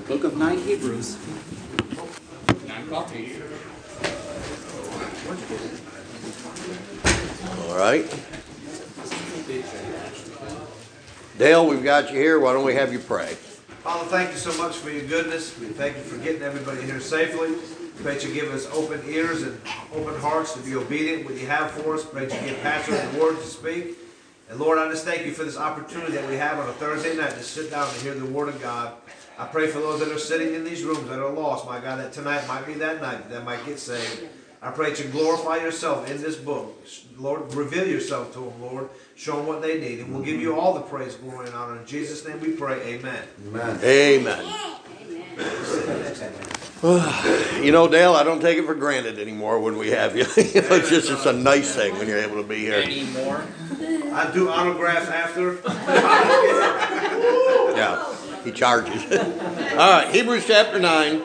Book of 9 Hebrews. 9 copies. All right. Dale, we've got you here. Why don't we have you pray? Father, thank you so much for your goodness. We thank you for getting everybody here safely. Pray that you give us open ears and open hearts to be obedient what you have for us. Pray that you give Pastor the word to speak. And Lord, I just thank you for this opportunity that we have on a Thursday night to sit down and hear the word of God. I pray for those that are sitting in these rooms that are lost, my God, that tonight might be that night that might get saved. I pray that you glorify yourself in this book. Lord, reveal yourself to them, Lord. Show them what they need. And we'll give you all the praise, glory, and honor. In Jesus' name we pray. Amen. Amen. Amen. You know, Dale, I don't take it for granted anymore when we have you. It's a nice thing when you're able to be here. Anymore? I do autographs after. Yeah, he charges. All right, Hebrews chapter 9.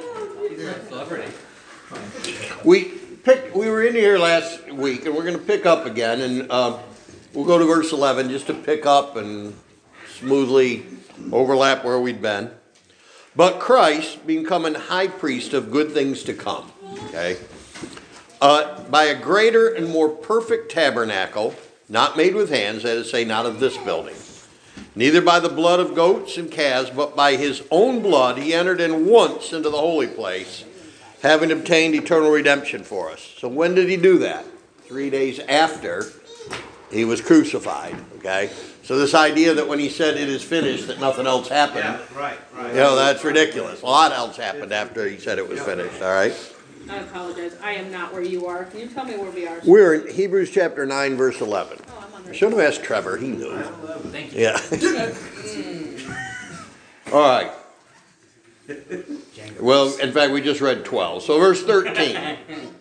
We were in here last week, and we're going to pick up again, and we'll go to verse 11 just to pick up and smoothly overlap where we'd been. But Christ, becoming high priest of good things to come, okay, by a greater and more perfect tabernacle, not made with hands, that is to say, not of this building, neither by the blood of goats and calves, but by his own blood he entered in once into the holy place, having obtained eternal redemption for us. So when did he do that? 3 days after he was crucified, okay? So this idea that when he said it is finished, that nothing else happened. Yeah, right. You know, that's ridiculous. A lot else happened after he said it was finished, all right? I apologize. I am not where you are. Can you tell me where we are? We're in Hebrews chapter 9, verse 11. Oh, I'm on I should have asked Trevor. He knew. Thank you. Yeah. All right. Well, in fact, we just read 12. So verse 13.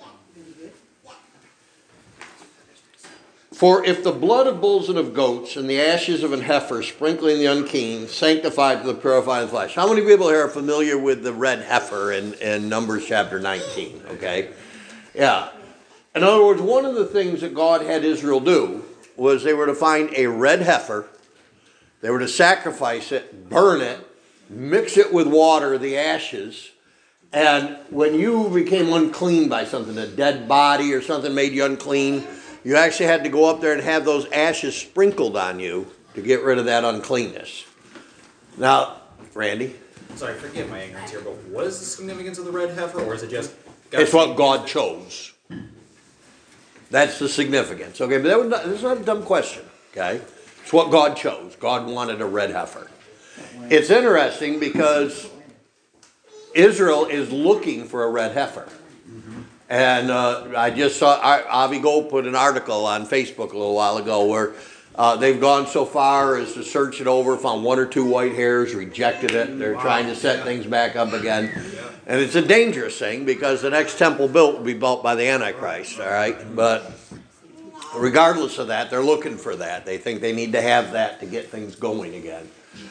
For if the blood of bulls and of goats and the ashes of an heifer sprinkling the unclean sanctified to the purifying flesh. How many people here are familiar with the red heifer in Numbers chapter 19? Okay. Yeah. In other words, one of the things that God had Israel do was they were to find a red heifer. They were to sacrifice it, burn it, mix it with water, the ashes. And when you became unclean by something, a dead body or something made you unclean, you actually had to go up there and have those ashes sprinkled on you to get rid of that uncleanness. Now, Randy? Sorry, forgive my ignorance here, but what is the significance of the red heifer, or is it just... It's what God chose. That's the significance. Okay, but that's not a dumb question, okay? It's what God chose. God wanted a red heifer. It's interesting because Israel is looking for a red heifer. And I just saw Avi Gold put an article on Facebook a little while ago where they've gone so far as to search it over, found 1 or 2 white hairs, rejected it. They're trying to set things back up again. And it's a dangerous thing because the next temple built will be built by the Antichrist, all right? But regardless of that, they're looking for that. They think they need to have that to get things going again.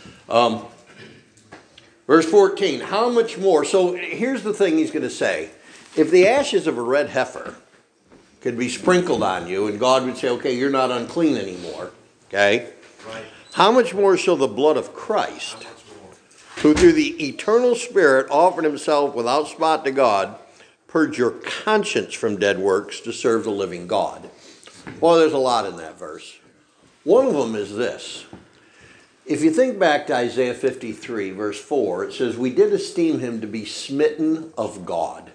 Verse 14, how much more? So here's the thing he's going to say. If the ashes of a red heifer could be sprinkled on you and God would say, okay, you're not unclean anymore, okay? Right. How much more shall the blood of Christ, who through the eternal Spirit offered himself without spot to God, purge your conscience from dead works to serve the living God? Well, there's a lot in that verse. One of them is this. If you think back to Isaiah 53, verse 4, it says, we did esteem him to be smitten of God.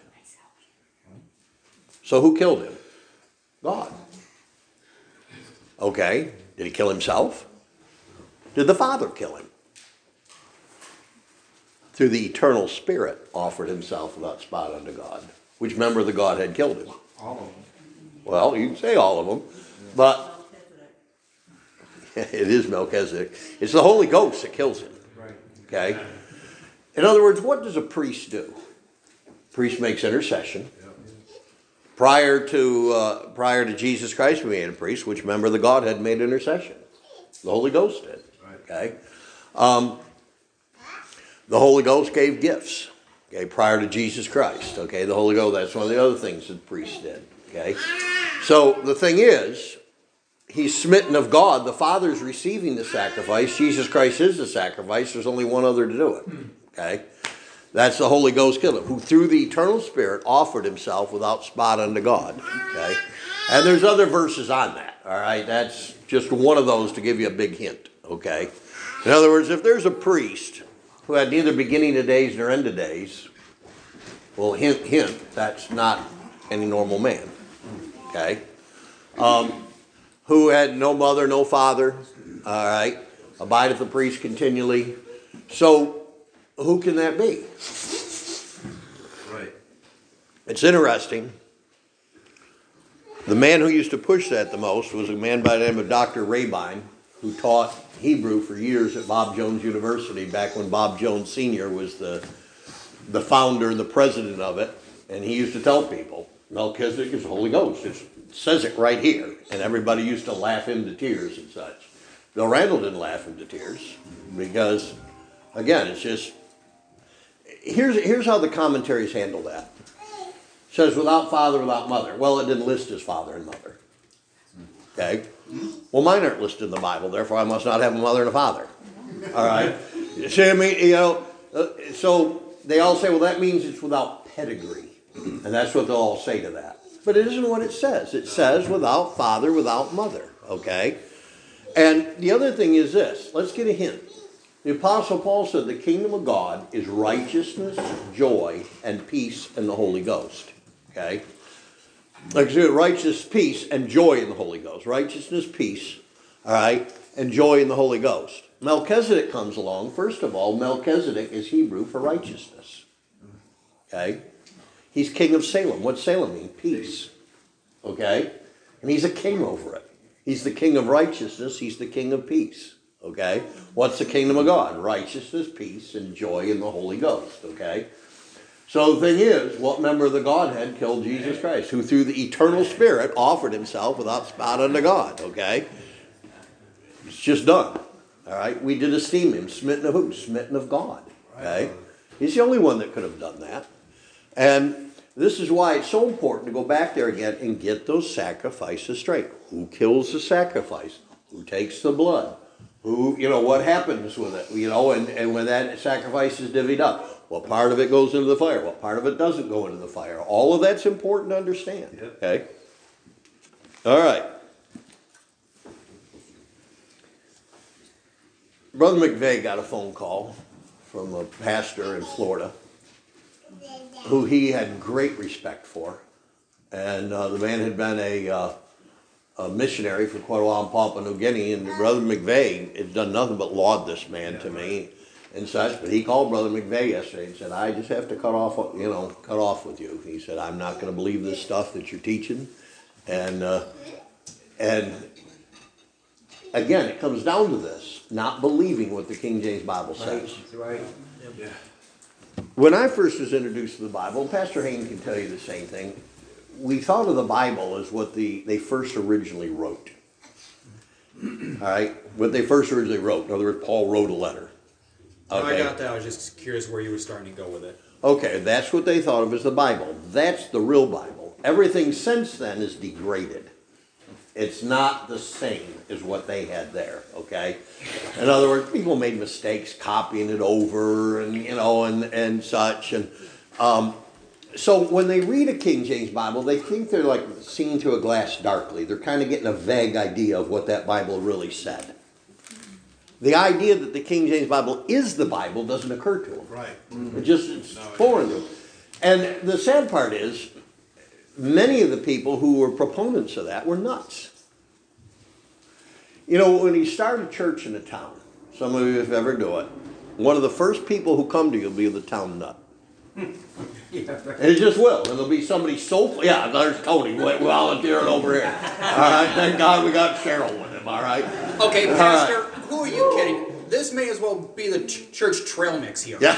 So who killed him? God. Okay. Did he kill himself? Did the Father kill him? Through the eternal Spirit offered himself without spot unto God. Which member of the Godhead killed him? All of them. Well, you can say all of them, but it is Melchizedek. It's the Holy Ghost that kills him. Okay? In other words, what does a priest do? Priest makes intercession. Prior to Jesus Christ being a priest, which member of the Godhead made intercession? The Holy Ghost did. Okay, the Holy Ghost gave gifts. Okay, prior to Jesus Christ. Okay, the Holy Ghost. That's one of the other things that the priest did. Okay, so the thing is, he's smitten of God. The Father's receiving the sacrifice. Jesus Christ is the sacrifice. There's only one other to do it. Okay. That's the Holy Ghost killed him, who through the eternal Spirit offered himself without spot unto God. Okay? And there's other verses on that. All right? That's just one of those to give you a big hint. Okay? In other words, if there's a priest who had neither beginning of days nor end of days, well, hint, that's not any normal man. Okay? Who had no mother, no father. All right? Abideth the priest continually. So, who can that be? Right. It's interesting. The man who used to push that the most was a man by the name of Dr. Rabine, who taught Hebrew for years at Bob Jones University back when Bob Jones Sr. was the founder and the president of it. And he used to tell people, Melchizedek is the Holy Ghost. It says it right here. And everybody used to laugh him to tears and such. Bill Randall didn't laugh him to tears because, again, it's just, here's how the commentaries handle that. It says without father, without mother. Well, it didn't list his father and mother. Okay? Well, mine aren't listed in the Bible, therefore I must not have a mother and a father. All right? See, I mean, you know, so they all say, well, that means it's without pedigree. And that's what they'll all say to that. But it isn't what it says. It says without father, without mother. Okay? And the other thing is this. Let's get a hint. The Apostle Paul said the kingdom of God is righteousness, joy, and peace in the Holy Ghost. Okay? Like I said, righteousness, peace, and joy in the Holy Ghost. Righteousness, peace, all right, and joy in the Holy Ghost. Melchizedek comes along. First of all, Melchizedek is Hebrew for righteousness. Okay? He's king of Salem. What's Salem mean? Peace. Okay? And he's a king over it. He's the king of righteousness. He's the king of peace. Okay? What's the kingdom of God? Righteousness, peace, and joy in the Holy Ghost. Okay? So the thing is, what member of the Godhead killed Jesus Christ? Who through the eternal Spirit offered himself without spot unto God. Okay? It's just done. All right? We did esteem him. Smitten of who? Smitten of God. Okay? He's the only one that could have done that. And this is why it's so important to go back there again and get those sacrifices straight. Who kills the sacrifice? Who takes the blood? Who, you know, what happens with it? You know, and when that sacrifice is divvied up, what part of it goes into the fire? What part of it doesn't go into the fire? All of that's important to understand. Yep. Okay? All right. Brother McVeigh got a phone call from a pastor in Florida who he had great respect for. And the man had been a missionary for quite a while in Papua New Guinea. And Brother McVeigh had done nothing but laud this man to me and such. But he called Brother McVeigh yesterday and said, I just have to cut off with you. He said, I'm not going to believe this stuff that you're teaching. And again, it comes down to this, not believing what the King James Bible says. Right. Yeah. When I first was introduced to the Bible, and Pastor Hayne can tell you the same thing, we thought of the Bible as what they first originally wrote. All right? What they first originally wrote. In other words, Paul wrote a letter. Okay. I got that. I was just curious where you were starting to go with it. Okay, that's what they thought of as the Bible. That's the real Bible. Everything since then is degraded. It's not the same as what they had there, okay? In other words, people made mistakes copying it over and, you know, and such. And so when they read a King James Bible, they think they're like seeing through a glass darkly. They're kind of getting a vague idea of what that Bible really said. The idea that the King James Bible is the Bible doesn't occur to them. Right. It's foreign to them. And the sad part is, many of the people who were proponents of that were nuts. You know, when you start a church in a town, some of you have ever do it, one of the first people who come to you will be the town nut. And it just will. And there'll be somebody so, yeah, there's Tony volunteering over here. All right, thank God we got Cheryl with him, all right? Okay, Pastor, who are you kidding? This may as well be the church trail mix here. Yeah.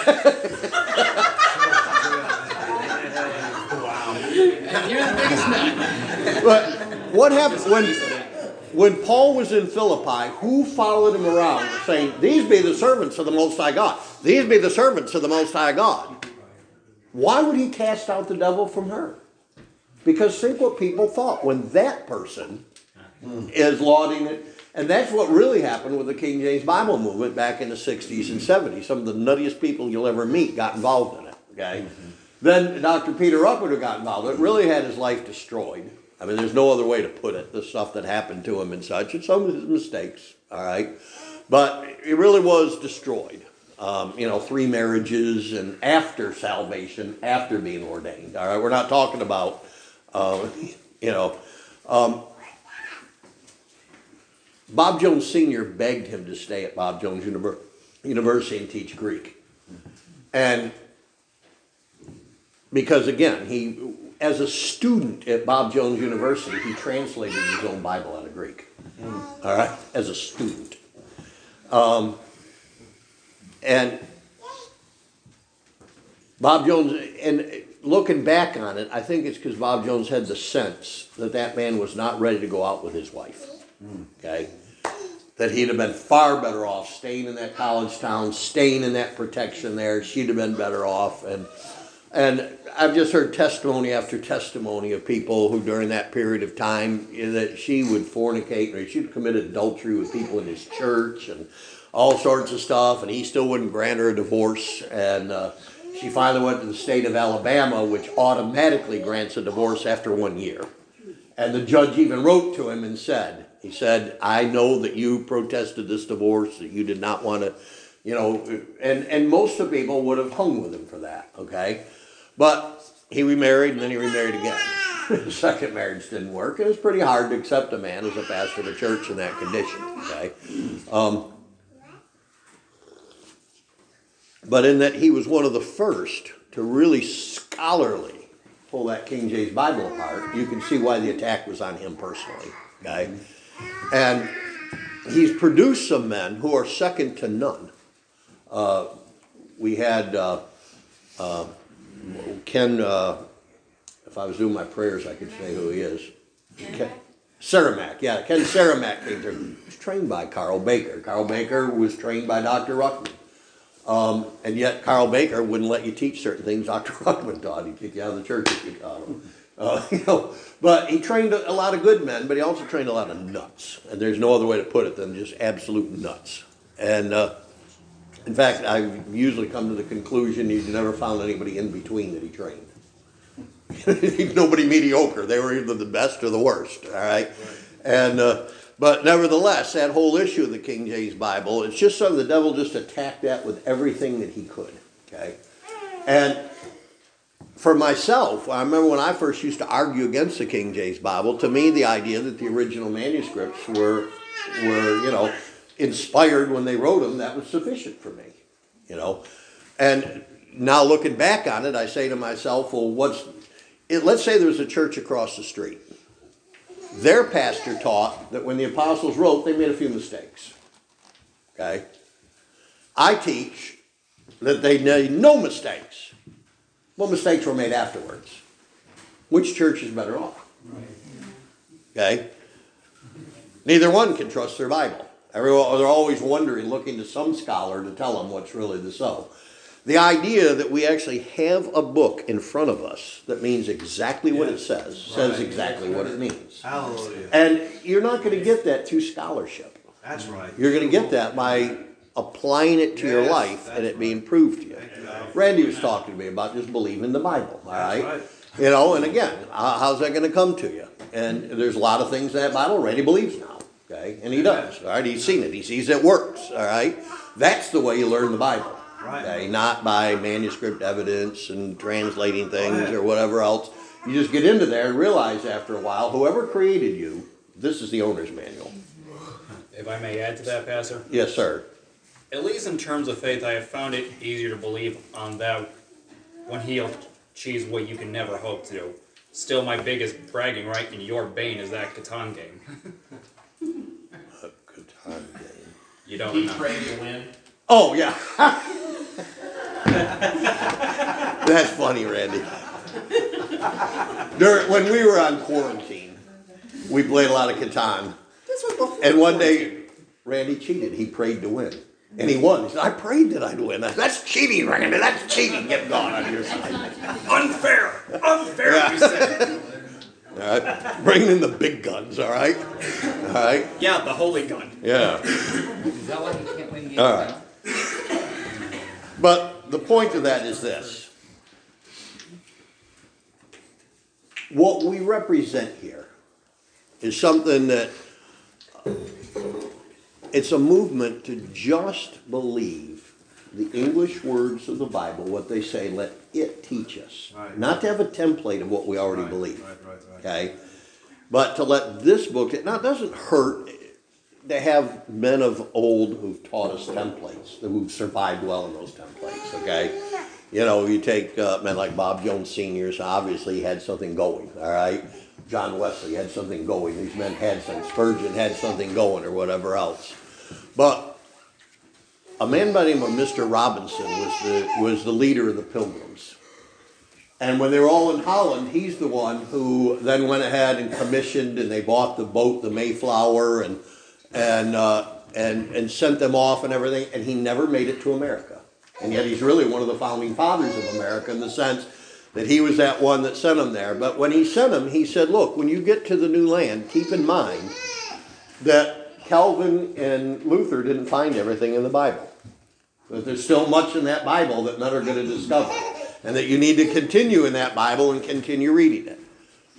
But what happened when Paul was in Philippi, who followed him around saying, these be the servants of the Most High God. These be the servants of the Most High God. Why would he cast out the devil from her? Because think what people thought when that person is lauding it. And that's what really happened with the King James Bible movement back in the 60s and 70s. Some of the nuttiest people you'll ever meet got involved in it. okay? Then Dr. Peter Ruck would have got involved. It really had his life destroyed. I mean, there's no other way to put it, the stuff that happened to him and such, and some of his mistakes, all right? But it really was destroyed. 3 marriages and after salvation, after being ordained, all right? We're not talking about, Bob Jones Sr. begged him to stay at Bob Jones University and teach Greek. And because, again, he, as a student at Bob Jones University, he translated his own Bible out of Greek. All right? As a student. And Bob Jones, and looking back on it, I think it's because Bob Jones had the sense that that man was not ready to go out with his wife. Okay? That he'd have been far better off staying in that college town, staying in that protection there. She'd have been better off. And I've just heard testimony after testimony of people who during that period of time that she would fornicate or she'd committed adultery with people in his church and all sorts of stuff, and he still wouldn't grant her a divorce. And she finally went to the state of Alabama, which automatically grants a divorce after 1 year. And the judge even wrote to him and said, he said, I know that you protested this divorce, that you did not want to, and most of the people would have hung with him for that, okay? But he remarried and then he remarried again. His second marriage didn't work. It was pretty hard to accept a man as a pastor of a church in that condition, okay? But in that he was one of the first to really scholarly pull that King James Bible apart, you can see why the attack was on him personally, okay? And he's produced some men who are second to none. We had Ken, if I was doing my prayers, I could say who he is. Ken Saramac, yeah, Ken Saramac came through. He was trained by Carl Baker. Carl Baker was trained by Dr. Ruckman. And yet Carl Baker wouldn't let you teach certain things Dr. Ruckman taught. He'd kick you out of the church if you taught him. But he trained a lot of good men, but he also trained a lot of nuts. And there's no other way to put it than just absolute nuts. And in fact, I've usually come to the conclusion he's never found anybody in between that he trained. Nobody mediocre. They were either the best or the worst, all right? And but nevertheless, that whole issue of the King James Bible, it's just so the devil just attacked that with everything that he could, okay? And for myself, I remember when I first used to argue against the King James Bible, to me the idea that the original manuscripts were inspired when they wrote them, that was sufficient for me, And now looking back on it, I say to myself, well, let's say there's a church across the street. Their pastor taught that when the apostles wrote, they made a few mistakes. Okay? I teach that they made no mistakes. What mistakes were made afterwards? Which church is better off? Okay? Neither one can trust their Bible. They're always wondering, looking to some scholar to tell them what's really the so. The idea that we actually have a book in front of us that means exactly what it says exactly what it means. Hallelujah. And you're not going to get that through scholarship. That's right. You're going to get that by applying it to your life and it being proved to you. Randy was talking to me about just believing the Bible, all right? And again, how's that going to come to you? And there's a lot of things in that Bible Randy believes now, okay? And he does, all right? He's seen it. He sees it works, all right? That's the way you learn the Bible. Okay, not by manuscript evidence and translating things or whatever else. You just get into there and realize after a while, whoever created you, this is the owner's manual. If I may add to that, Pastor. Yes, sir. At least in terms of faith, I have found it easier to believe on that when he achieves what you can never hope to do. Still, my biggest bragging right in your bane is that Catan game. Catan game. You don't He know. prayed to win. Oh, yeah. That's funny, Randy. When we were on quarantine, we played a lot of Catan. And one day, Randy cheated. He prayed to win. And he won. He said, I prayed that I'd win. That's cheating, Randy. That's cheating. Get gone on your side. Unfair! Unfair, Yeah. you said. All right? Bringing in the big guns, all right? All right? Yeah, the holy gun. Yeah. Is that why he can't win games All right. now? But the point of that is this. what we represent here is something that it's a movement to just believe the English words of the Bible, what they say, let it teach us. Right. Not to have a template of what we already Right, believe. right. Okay? But to let this book, now it doesn't hurt to have men of old who've taught us templates, who've survived well in those templates, okay? You know, you take men like Bob Jones Sr., so obviously he had something going, all right? John Wesley had something going. These men had something. Spurgeon had something going or whatever else. But a man by the name of Mr. Robinson was the leader of the Pilgrims. And when they were all in Holland, he's the one who then went ahead and commissioned, and they bought the boat, the Mayflower, and sent them off and everything, and he never made it to America. And yet he's really one of the founding fathers of America in the sense that he was that one that sent them there. But when he sent them, he said, look, when you get to the new land, keep in mind that Calvin and Luther didn't find everything in the Bible. That there's still much in that Bible that none are going to discover. And that you need to continue in that Bible and continue reading it.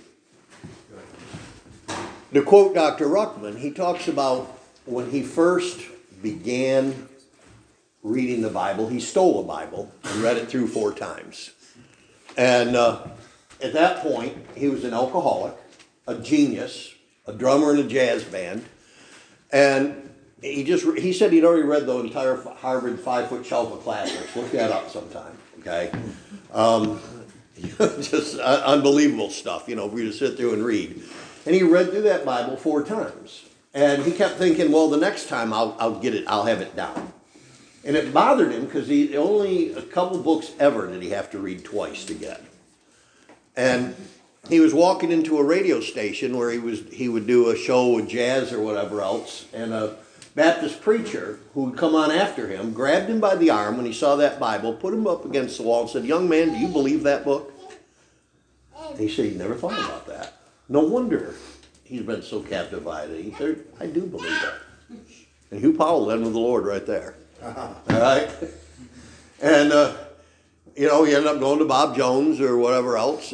To quote Dr. Ruckman, he talks about when he first began reading the Bible, he stole a Bible and read it through 4 times. And at that point, he was an alcoholic, a genius, a drummer in a jazz band, and he said he'd already read the entire Harvard 5-foot shelf of classics. Look that up sometime, okay? Just unbelievable stuff, you know, for you to sit through and read. And he read through that Bible 4 times. And he kept thinking, well, the next time I'll get it, I'll have it down. And it bothered him because he only a couple books ever did he have to read twice to get. And he was walking into a radio station where he would do a show with jazz or whatever else, and a Baptist preacher who would come on after him grabbed him by the arm when he saw that Bible, put him up against the wall and said, young man, do you believe that book? And he said he never thought about that. No wonder he's been so captivated. He said, I do believe that. And Hugh Powell led with the Lord right there. All right? And, you know, he ended up going to Bob Jones or whatever else.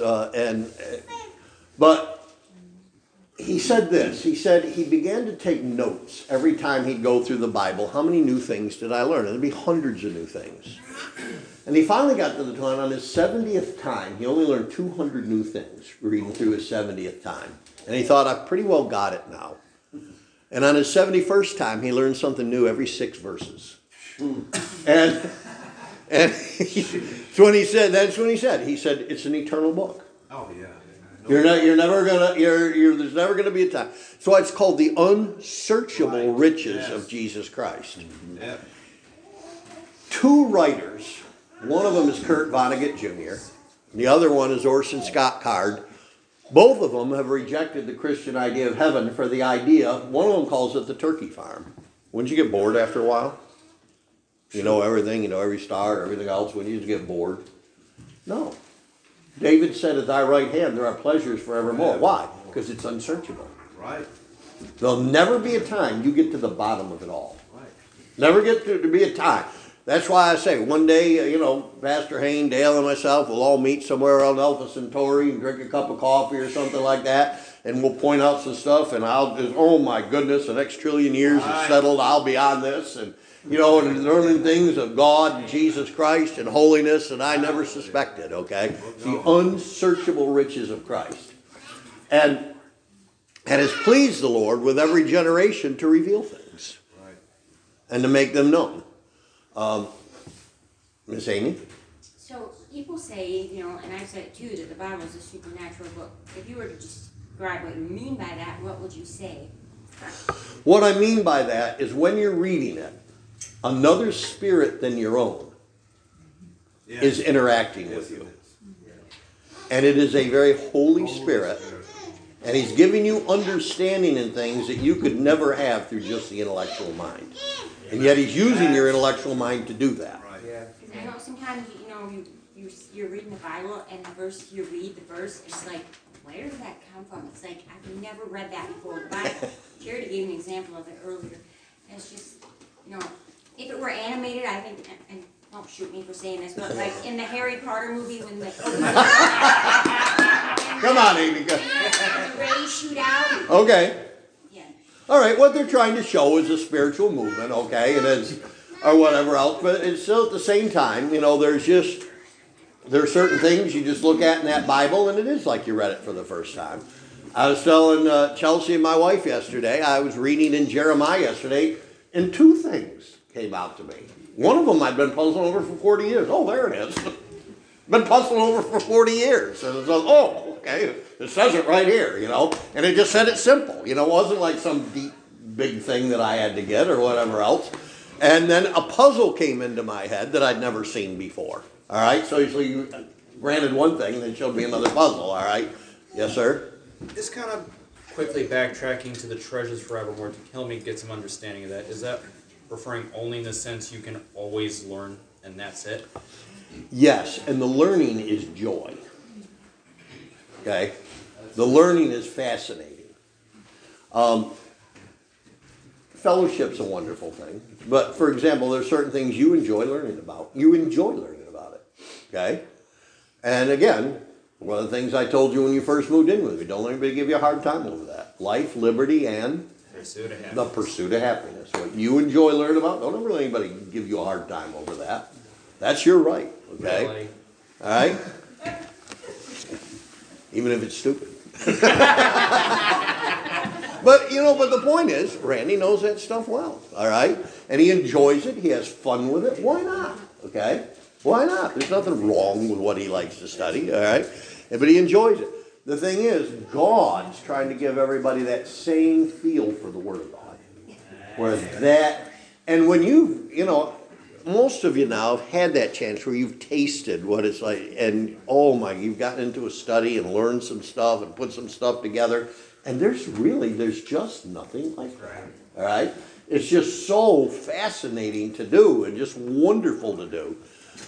But he said this. He said he began to take notes every time he'd go through the Bible. How many new things did I learn? And there'd be hundreds of new things. And he finally got to the point on his 70th time, he only learned 200 new things reading through his 70th time. And he thought, I've pretty well got it now. And on his 71st time, he learned something new every 6 verses. And that's when he said, it's an eternal book. Oh, yeah. There's never gonna be a time. So it's called the unsearchable riches of Jesus Christ. Yeah. 2 writers, one of them is Kurt Vonnegut Jr., the other one is Orson Scott Card. Both of them have rejected the Christian idea of heaven for the idea, one of them calls it the turkey farm. Wouldn't you get bored after a while? You know everything, you know every star, everything else, wouldn't you just get bored? No. David said, at thy right hand there are pleasures forevermore. Why? Because it's unsearchable. Right. There'll never be a time you get to the bottom of it all. Right. Never get to be a time. That's why I say one day, you know, Pastor Hayne, Dale, and myself will all meet somewhere on Alpha Centauri and drink a cup of coffee or something like that, and we'll point out some stuff, and I'll just, oh my goodness, the next trillion years is settled, I'll be on this, and you know, and learning things of God and Jesus Christ and holiness that I never suspected, okay? The unsearchable riches of Christ. And has pleased the Lord with every generation to reveal things. Right. And to make them known. Miss Amy? So people say, you know, and I've said it too, that the Bible is a supernatural book. If you were to describe what you mean by that, what would you say? What I mean by that is when you're reading it, another spirit than your own is interacting with you. And it is a very Holy Spirit. And he's giving you understanding in things that you could never have through just the intellectual mind. And yet he's using your intellectual mind to do that. Because I know sometimes, you know, you're reading the Bible and you read the verse, and it's like, where did that come from? It's like, I've never read that before in the Bible. Charity gave an example of it earlier. And it's just, you know, if it were animated, I think, and don't shoot me for saying this, but like in the Harry Potter movie when the Come on, Amy. Go. Ray shootout. Okay. Yeah. All right, what they're trying to show is a spiritual movement, okay, and it's, or whatever else, but it's still at the same time, you know, there are certain things you just look at in that Bible, and it is like you read it for the first time. I was telling Chelsea and my wife yesterday, I was reading in Jeremiah yesterday, and two things came out to me. One of them I'd been puzzling over for 40 years. Oh, there it is. Been puzzling over for 40 years. And it's like, oh, okay, it says it right here, you know. And it just said it simple. You know, it wasn't like some deep, big thing that I had to get or whatever else. And then a puzzle came into my head that I'd never seen before. All right, so you granted one thing, then showed me another puzzle, all right? Yes, sir? Just kind of quickly backtracking to the treasures forevermore to help me get some understanding of that. Is that referring only in the sense you can always learn and that's it? Yes, and the learning is joy. Okay? The learning is fascinating. Fellowship's a wonderful thing. But, for example, there's certain things you enjoy learning about. You enjoy learning about it. Okay? And again, one of the things I told you when you first moved in with me, don't let anybody give you a hard time over that. Life, liberty, and Pursuit of happiness. the pursuit of happiness. What you enjoy learning about, don't ever let anybody give you a hard time over that. That's your right. Okay? Really? All right? Even if it's stupid. But, you know, but the point is, Randy knows that stuff well. All right? And he enjoys it. He has fun with it. Why not? Okay? Why not? There's nothing wrong with what he likes to study. All right? But he enjoys it. The thing is, God's trying to give everybody that same feel for the Word of God. Whereas that, and when you know, most of you now have had that chance where you've tasted what it's like, and oh my, you've gotten into a study and learned some stuff and put some stuff together, and there's just nothing like that. All right? It's just so fascinating to do and just wonderful to do.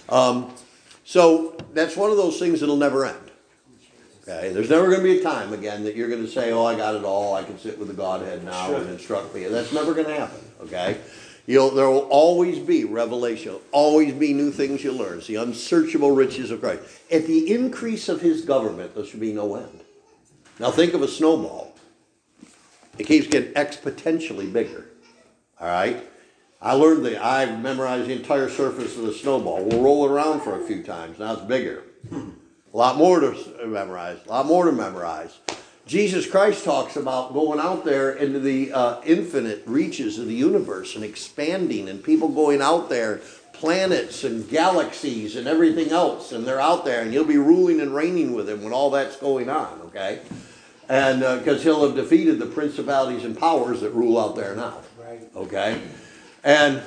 So that's one of those things that'll never end. Okay? There's never going to be a time again that you're going to say, oh, I got it all, I can sit with the Godhead now and instruct me. That's never going to happen. Okay? There will always be revelation, always be new things you learn. It's the unsearchable riches of Christ. At the increase of his government, there should be no end. Now think of a snowball. It keeps getting exponentially bigger. All right? I've memorized the entire surface of the snowball. We'll roll it around for a few times. Now it's bigger. A lot more to memorize. Jesus Christ talks about going out there into the infinite reaches of the universe and expanding, and people going out there, planets and galaxies and everything else, and they're out there, and you'll be ruling and reigning with him when all that's going on, okay? And because he'll have defeated the principalities and powers that rule out there now, okay? And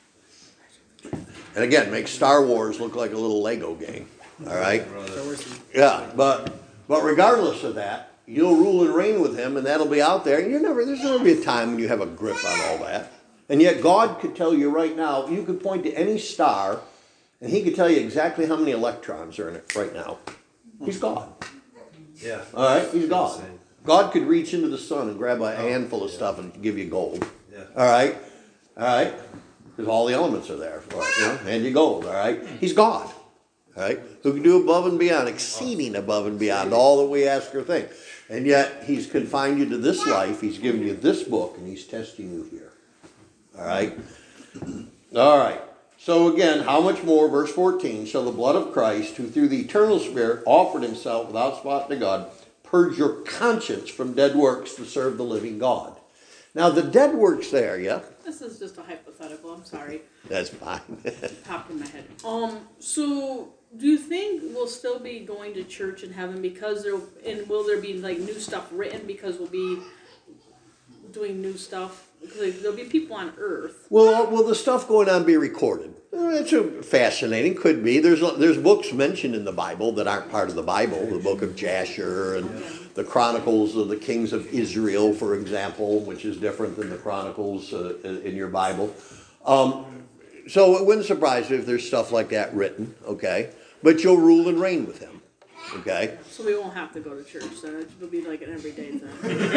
again, make Star Wars look like a little Lego game, all right? Yeah, but regardless of that, you'll rule and reign with him, and that'll be out there. And there's never be a time when you have a grip on all that. And yet God could tell you right now, you could point to any star, and he could tell you exactly how many electrons are in it right now. He's God. Yeah. All right? He's God. God could reach into the sun and grab a handful of stuff and give you gold. Yeah. All right? All right? Because all the elements are there. Hand you gold. All right? He's God. All right? Who can do above and beyond, exceeding above and beyond all that we ask or think. And yet, he's confined you to this life. He's given you this book, and he's testing you here. All right? All right. So again, how much more, verse 14, shall the blood of Christ, who through the eternal Spirit offered himself without spot to God, purge your conscience from dead works to serve the living God. Now, the dead works there, yeah? This is just a hypothetical, I'm sorry. That's fine. It popped in my head. So do you think we'll still be going to church in heaven will there be like new stuff written because we'll be doing new stuff? Because there'll be people on earth. Will the stuff going on be recorded? It's fascinating. Could be. There's books mentioned in the Bible that aren't part of the Bible. The book of Jasher and the Chronicles of the Kings of Israel, for example, which is different than the Chronicles in your Bible. So it wouldn't surprise me if there's stuff like that written, okay? But you'll rule and reign with him, okay? So we won't have to go to church then. It'll be like an everyday thing.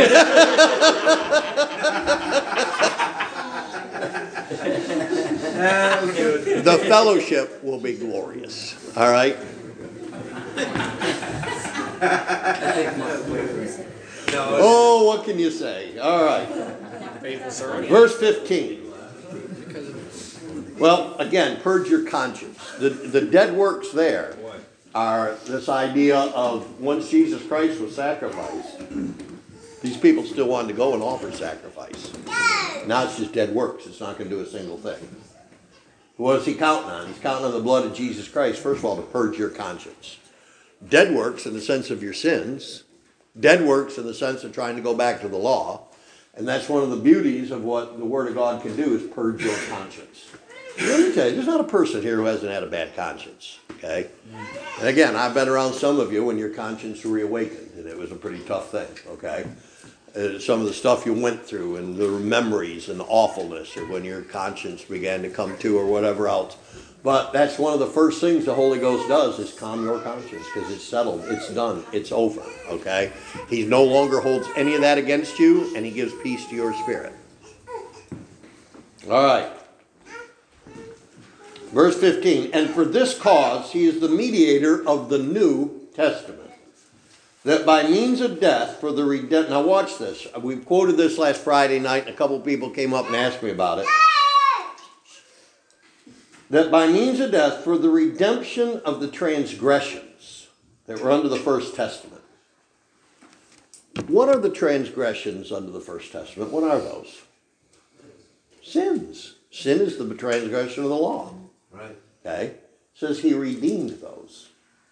The fellowship will be glorious, all right? No, Oh, what can you say? All right. Faithful servant. Verse 15. Well, again, purge your conscience. The dead works there are this idea of once Jesus Christ was sacrificed, these people still wanted to go and offer sacrifice. Now it's just dead works. It's not going to do a single thing. What is he counting on? He's counting on the blood of Jesus Christ, first of all, to purge your conscience. Dead works in the sense of your sins. Dead works in the sense of trying to go back to the law. And that's one of the beauties of what the Word of God can do is purge your conscience. Let me tell you, there's not a person here who hasn't had a bad conscience. Okay? And again, I've been around some of you when your conscience reawakened, and it was a pretty tough thing. Okay? Some of the stuff you went through and the memories and the awfulness of when your conscience began to come to or whatever else. But that's one of the first things the Holy Ghost does is calm your conscience because it's settled, it's done, it's over, okay? He no longer holds any of that against you and he gives peace to your spirit. All right. Verse 15, and for this cause he is the mediator of the New Testament, that by means of death for the redemption. Now watch this. We quoted this last Friday night and a couple people came up and asked me about it. That by means of death for the redemption of the transgressions that were under the First Testament. What are the transgressions under the First Testament? What are those? Sins. Sin is the transgression of the law. right. Okay? It says he redeemed those.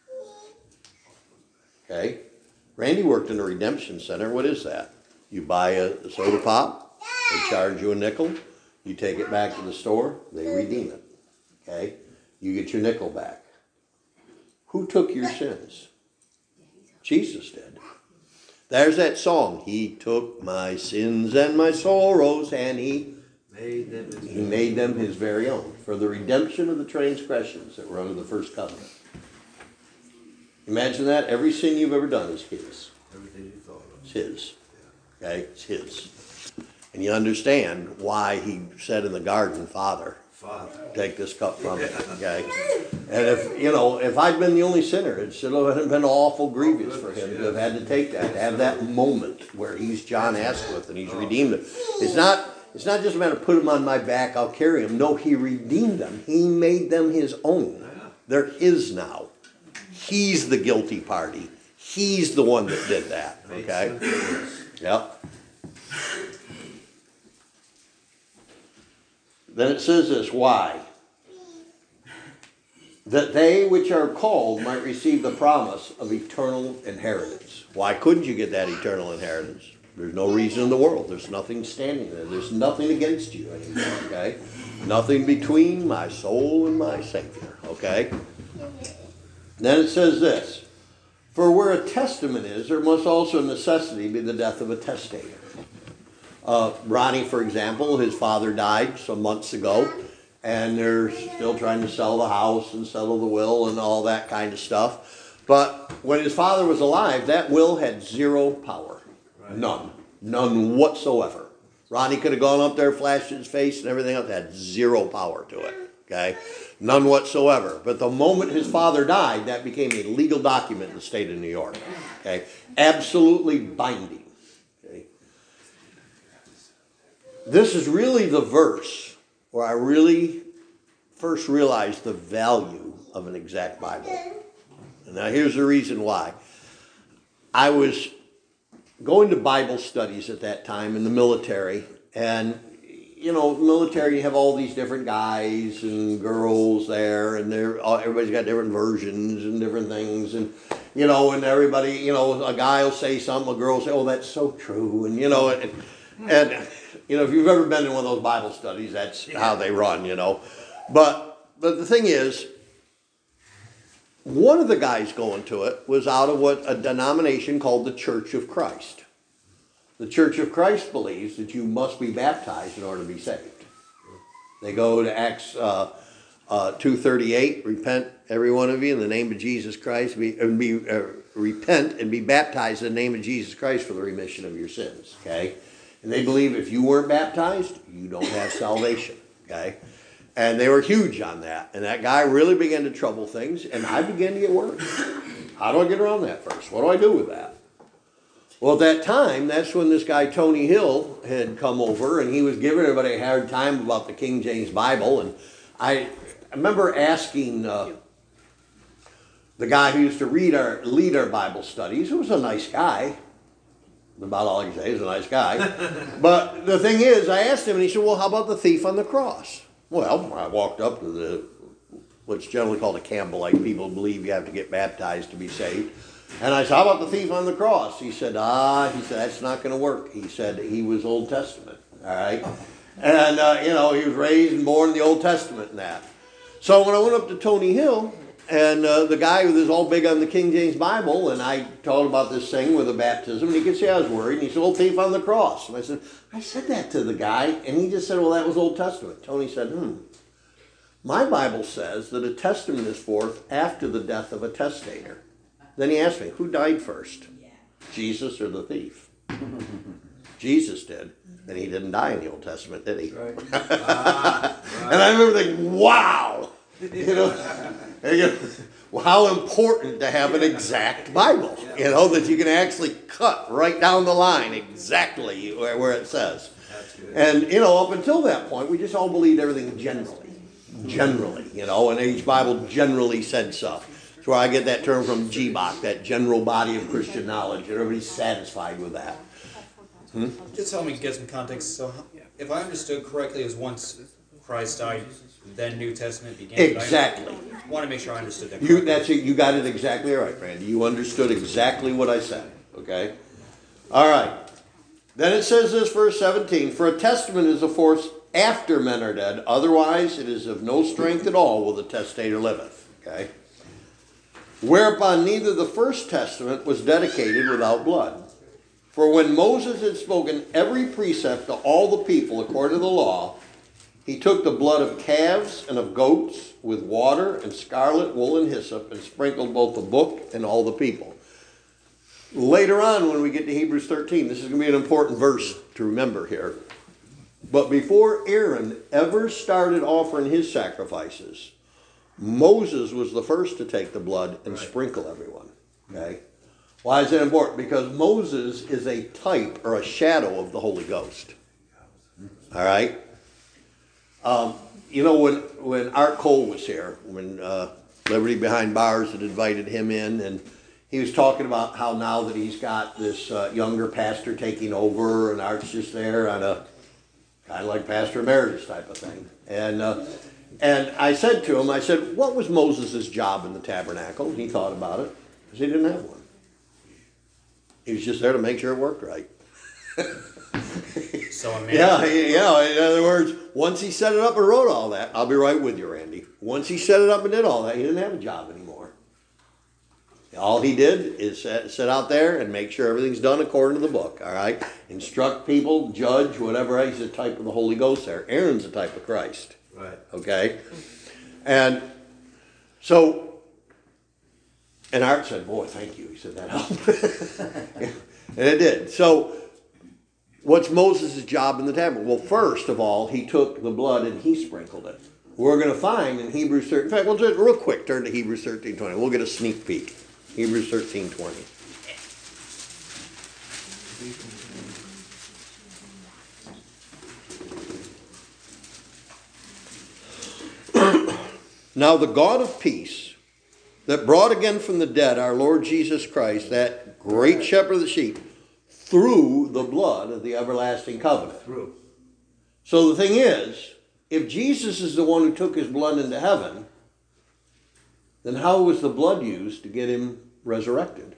Okay? Randy worked in a redemption center. What is that? You buy a soda pop, they charge you a nickel, you take it back to the store, they redeem it. Okay? You get your nickel back. Who took your sins? Jesus did. There's that song. He took my sins and my sorrows and he made them his very own for the redemption of the transgressions that were under the first covenant. Imagine that. Every sin you've ever done is his. Everything you thought of. It's his. Okay? It's his. And you understand why he said in the garden, Father, take this cup from me. Okay? And if I'd been the only sinner, it should have been awful grievous for him to have had to take that, to have that moment where he's John Asquith and he's redeemed him. It's not just a matter of put him on my back, I'll carry him. No, he redeemed them. He made them his own. They're his now. He's the guilty party. He's the one that did that. Okay? Yep. Then it says this, why? That they which are called might receive the promise of eternal inheritance. Why couldn't you get that eternal inheritance? There's no reason in the world. There's nothing standing there. There's nothing against you anymore, okay? Nothing between my soul and my Savior, okay? Then it says this, for where a testament is, there must also necessity be the death of a testator. Ronnie, for example, his father died some months ago, and they're still trying to sell the house and settle the will and all that kind of stuff. But when his father was alive, that will had zero power. Right. None whatsoever. Ronnie could have gone up there, flashed his face and everything else. It had zero power to it. Okay? None whatsoever. But the moment his father died, that became a legal document in the state of New York. Okay? Absolutely binding. Okay? This is really the verse where I really first realized the value of an exact Bible. And now here's the reason why. I was going to Bible studies at that time in the military, and military, you have all these different guys and girls there, and everybody's got different versions and different things, and and everybody, a guy will say something, a girl will say, oh, that's so true, and if you've ever been in one of those Bible studies, that's how they run, But the thing is, one of the guys going to it was out of what a denomination called the Church of Christ. The Church of Christ believes that you must be baptized in order to be saved. They go to Acts 2:38, repent, every one of you, in the name of Jesus Christ, repent and be baptized in the name of Jesus Christ for the remission of your sins. Okay? And they believe if you weren't baptized, you don't have salvation. Okay? And they were huge on that. And that guy really began to trouble things, and I began to get worried. How do I get around that verse? What do I do with that? Well, at that time, that's when this guy Tony Hill had come over, and he was giving everybody a hard time about the King James Bible. And I remember asking the guy who used to lead our Bible studies, who was a nice guy. About all I can say, he's a nice guy. But the thing is, I asked him, and he said, well, how about the thief on the cross? Well, I walked up to what's generally called a Campbellite. People believe you have to get baptized to be saved. And I said, how about the thief on the cross? He said, that's not going to work. He said he was Old Testament, all right? And, he was raised and born in the Old Testament and that. So when I went up to Tony Hill, and the guy who was all big on the King James Bible, and I told him about this thing with the baptism, and he could see I was worried, and he said, well, thief on the cross. And I said that to the guy, and he just said, well, that was Old Testament. Tony said, my Bible says that a testament is forth after the death of a testator. Then he asked me, who died first? Jesus or the thief? Jesus did. And he didn't die in the Old Testament, did he? Right. And I remember thinking, wow! Well, how important to have an exact Bible, that you can actually cut right down the line exactly where it says. And, up until that point, we just all believed everything generally, and each Bible generally said so. That's where I get that term from GBOC, that general body of Christian knowledge, and everybody's satisfied with that. Just help me get some context. So, if I understood correctly, it was once Christ died, then New Testament began. Exactly. I want to make sure I understood that correctly. You got it exactly right, Randy. You understood exactly what I said. Okay? All right. Then it says this, verse 17, for a testament is a force after men are dead, otherwise it is of no strength at all while the testator liveth. Okay? Whereupon neither the first testament was dedicated without blood. For when Moses had spoken every precept to all the people according to the law, he took the blood of calves and of goats with water and scarlet wool and hyssop and sprinkled both the book and all the people. Later on, when we get to Hebrews 13, this is going to be an important verse to remember here. But before Aaron ever started offering his sacrifices, Moses was the first to take the blood and sprinkle everyone. Okay? Why is that important? Because Moses is a type or a shadow of the Holy Ghost. All right? When Art Cole was here, when Liberty Behind Bars had invited him in, and he was talking about how now that he's got this younger pastor taking over, and Art's just there on a kind of like Pastor Emeritus type of thing. And I said to him, what was Moses' job in the tabernacle? And he thought about it, because he didn't have one. He was just there to make sure it worked right. So a man. Yeah. In other words, once he set it up and wrote all that, I'll be right with you, Randy. Once he set it up and did all that, he didn't have a job anymore. All he did is sit out there and make sure everything's done according to the book. All right, instruct people, judge, whatever. He's a type of the Holy Ghost. There, Aaron's a type of Christ. Right. Okay, and so. And Art said, boy, thank you. He said, that helped. And it did. So, what's Moses' job in the tabernacle? Well, first of all, he took the blood and he sprinkled it. We're going to find in Hebrews 13. In fact, we'll just real quick turn to Hebrews 13:20. We'll get a sneak peek. Hebrews 13:20. Now the God of peace, that brought again from the dead our Lord Jesus Christ, that great shepherd of the sheep, through the blood of the everlasting covenant. Through. So the thing is, if Jesus is the one who took his blood into heaven, then how was the blood used to get him resurrected?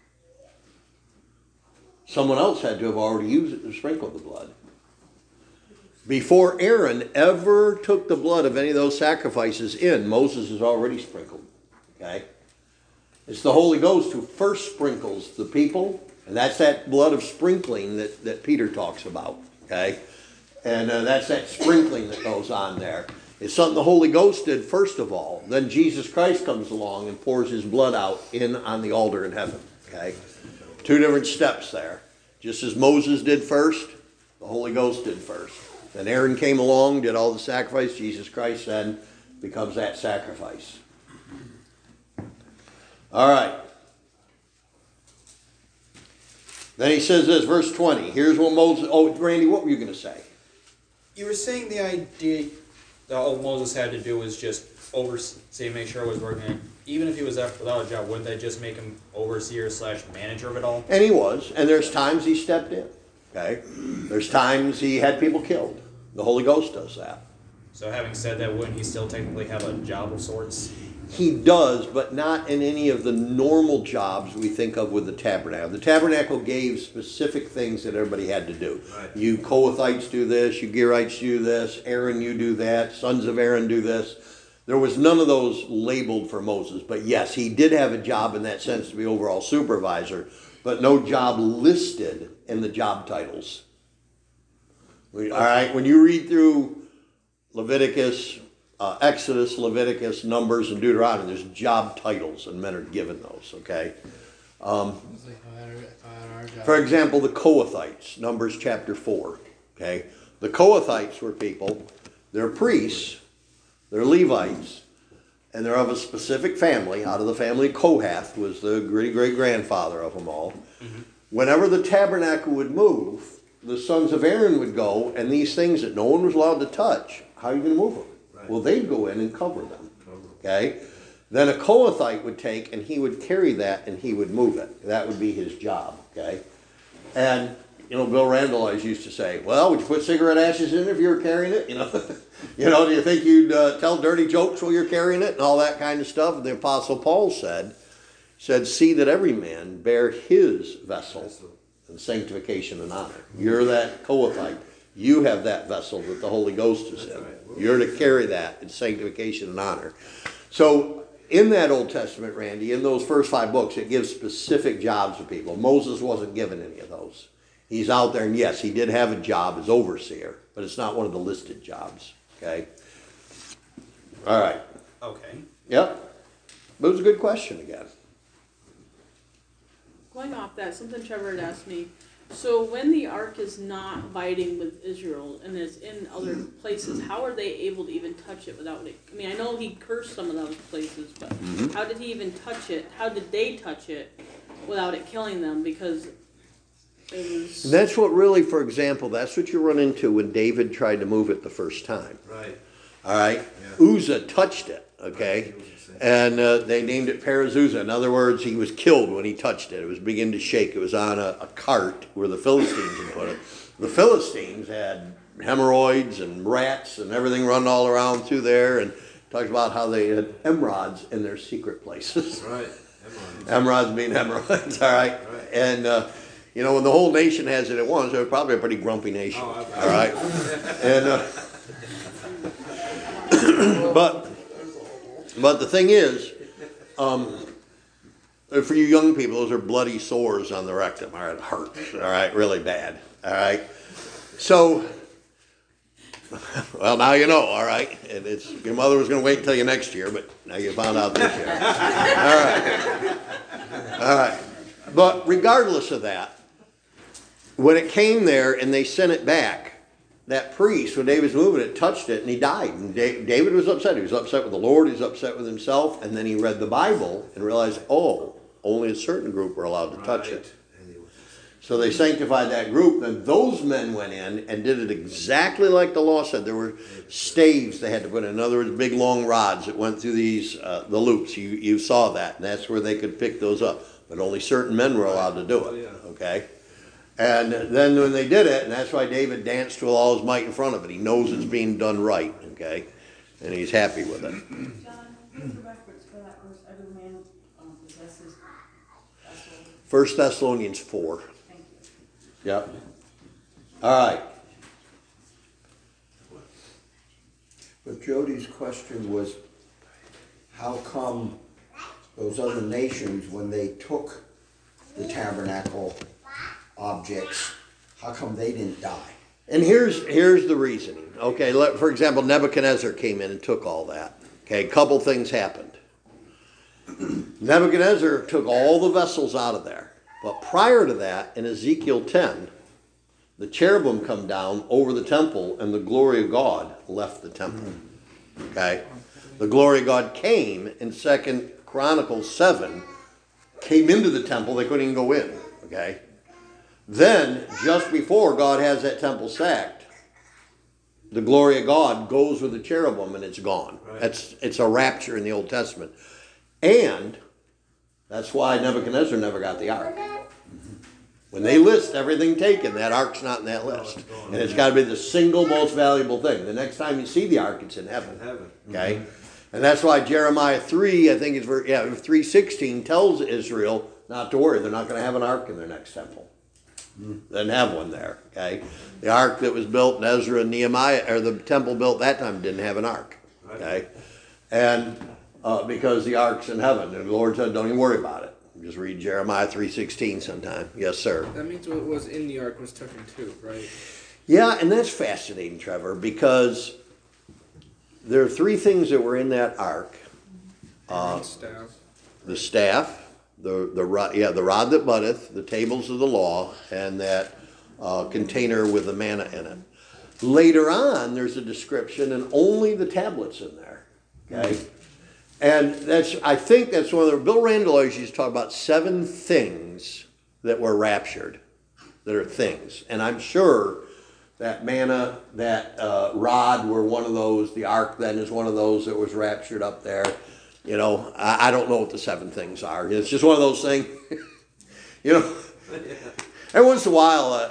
Someone else had to have already used it to sprinkle the blood. Before Aaron ever took the blood of any of those sacrifices in, Moses is already sprinkled. Okay? It's the Holy Ghost who first sprinkles the people, and that's that blood of sprinkling that Peter talks about. Okay? And that's that sprinkling that goes on there. It's something the Holy Ghost did first of all. Then Jesus Christ comes along and pours his blood out in on the altar in heaven. Okay? Two different steps there. Just as Moses did first, the Holy Ghost did first. Then Aaron came along, did all the sacrifice. Jesus Christ then becomes that sacrifice. All right. Then he says this, verse 20. Here's what Moses, oh, Randy, what were you going to say? You were saying the idea that all Moses had to do was just oversee, make sure it was working. Even if he was left without a job, wouldn't that just make him overseer / manager of it all? And he was, and there's times he stepped in, okay? There's times he had people killed. The Holy Ghost does that. So having said that, wouldn't he still technically have a job of sorts? He does, but not in any of the normal jobs we think of with the tabernacle. The tabernacle gave specific things that everybody had to do. Right. You Kohathites do this, you Gerites do this, Aaron you do that, sons of Aaron do this. There was none of those labeled for Moses, but yes, he did have a job in that sense to be overall supervisor, but no job listed in the job titles. All right, when you read through Leviticus, Exodus, Leviticus, Numbers, and Deuteronomy, there's job titles, and men are given those, okay? For example, the Kohathites, Numbers chapter 4, okay? The Kohathites were people, they're priests, they're Levites, and they're of a specific family. Out of the family of Kohath was the great-great-grandfather of them all. Mm-hmm. Whenever the tabernacle would move, the sons of Aaron would go, and these things that no one was allowed to touch, how are you going to move them? Right. Well, they'd go in and cover them, okay? Then a Kohathite would take, and he would carry that, and he would move it. That would be his job, okay? And, you know, Bill Randall always used to say, well, would you put cigarette ashes in if you were carrying it? You know, you know, do you think you'd tell dirty jokes while you're carrying it and all that kind of stuff? And the Apostle Paul said, see that every man bear his vessel in sanctification and honor. You're that Kohathite. You have that vessel that the Holy Ghost is in. You're to carry that in sanctification and honor. So in that Old Testament, Randy, in those first 5 books, it gives specific jobs to people. Moses wasn't given any of those. He's out there, and yes, he did have a job as overseer, but it's not one of the listed jobs, okay? All right. Okay. Yep. But it was a good question again. Going off that, something Trevor had asked me. So when the ark is not abiding with Israel and is in other places, how are they able to even touch it without it? I mean, I know he cursed some of those places, but how did he even touch it? How did they touch it without it killing them? Because it was... And that's what really, for example, that's what you run into when David tried to move it the first time. Right. All right? Yeah. Uzzah touched it, okay? And they named it Perez Uzzah. In other words, he was killed when he touched it. It was beginning to shake. It was on a cart where the Philistines had put it. The Philistines had hemorrhoids and rats and everything running all around through there, and talks about how they had emerods in their secret places. Right. Emerods being hemorrhoids, all right? And, you know, when the whole nation has it at once, they're probably a pretty grumpy nation, all right? And, but the thing is, for you young people, those are bloody sores on the rectum, all right? It hurts, all right? Really bad, all right? So, well, now you know, all right? And it's, your mother was going to wait until you next year, but now you found out this year. All right. But regardless of that, when it came there and they sent it back, that priest, when David was moving it, touched it and he died. And David was upset. He was upset with the Lord. He was upset with himself. And then he read the Bible and realized, oh, only a certain group were allowed to touch it. So they sanctified that group. And those men went in and did it exactly like the law said. There were staves they had to put in. In other words, big long rods that went through these the loops. You saw that. And that's where they could pick those up. But only certain men were allowed to do it. Okay? And then when they did it, and that's why David danced with all his might in front of it. He knows it's being done right, okay? And he's happy with it. John, what's the reference for that verse? Every man possesses vessel. 1 Thessalonians 4. Thank you. Yep. All right. But Jody's question was, how come those other nations, when they took the tabernacle objects, how come they didn't die? And here's the reasoning. Okay, for example, Nebuchadnezzar came in and took all that. Okay, a couple things happened. Nebuchadnezzar took all the vessels out of there. But prior to that, in Ezekiel 10, the cherubim come down over the temple and the glory of God left the temple. Okay? The glory of God came in 2 Chronicles 7, came into the temple, they couldn't even go in. Okay? Then, just before God has that temple sacked, the glory of God goes with the cherubim and it's gone. Right. It's a rapture in the Old Testament. And that's why Nebuchadnezzar never got the ark. When they list everything taken, that ark's not in that list. And it's got to be the single most valuable thing. The next time you see the ark, it's in heaven. Okay? And that's why Jeremiah 3, I think it's 3:16 tells Israel not to worry. They're not going to have an ark in their next temple. They didn't have one there. Okay? The ark that was built in Ezra and Nehemiah, or the temple built that time, didn't have an ark. Okay? And because the ark's in heaven, and the Lord said, don't even worry about it. Just read Jeremiah 3:16 sometime. Yes, sir. That means what was in the ark was taken too, right? Yeah, and that's fascinating, Trevor, because there are three things that were in that ark: Staff. the staff, the rod that buddeth, the tables of the law, and that container with the manna in it. Later on, there's a description, and only the tablets in there. Okay. And I think that's one of the, Bill Randall always used to talk about 7 things that were raptured, that are things. And I'm sure that manna, that rod were one of those, the ark then is one of those that was raptured up there. You know, I don't know what the 7 things are. It's just one of those things, you know. Every once in a while,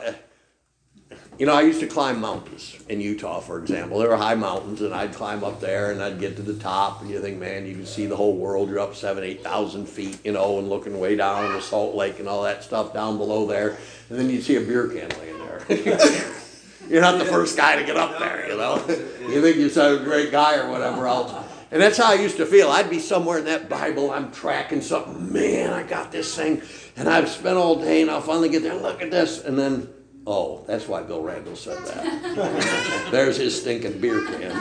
you know, I used to climb mountains in Utah, for example. There were high mountains, and I'd climb up there, and I'd get to the top, and you think, man, you can see the whole world. You're up 7,000, 8,000 feet, you know, and looking way down on the Salt Lake and all that stuff down below there. And then you'd see a beer can laying there. You're not the first guy to get up there, you know. You think you're some great guy or whatever else. And that's how I used to feel. I'd be somewhere in that Bible, I'm tracking something. Man, I got this thing, and I've spent all day, and I'll finally get there. Look at this, and then, oh, that's why Bill Randall said that. There's his stinking beer can.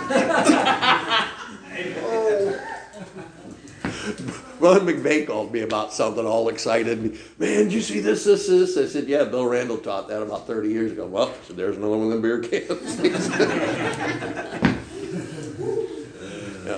Brother McVeigh called me about something all excited. Man, did you see this? I said, yeah, Bill Randall taught that about 30 years ago. Well, so there's another one of them beer cans. Yeah.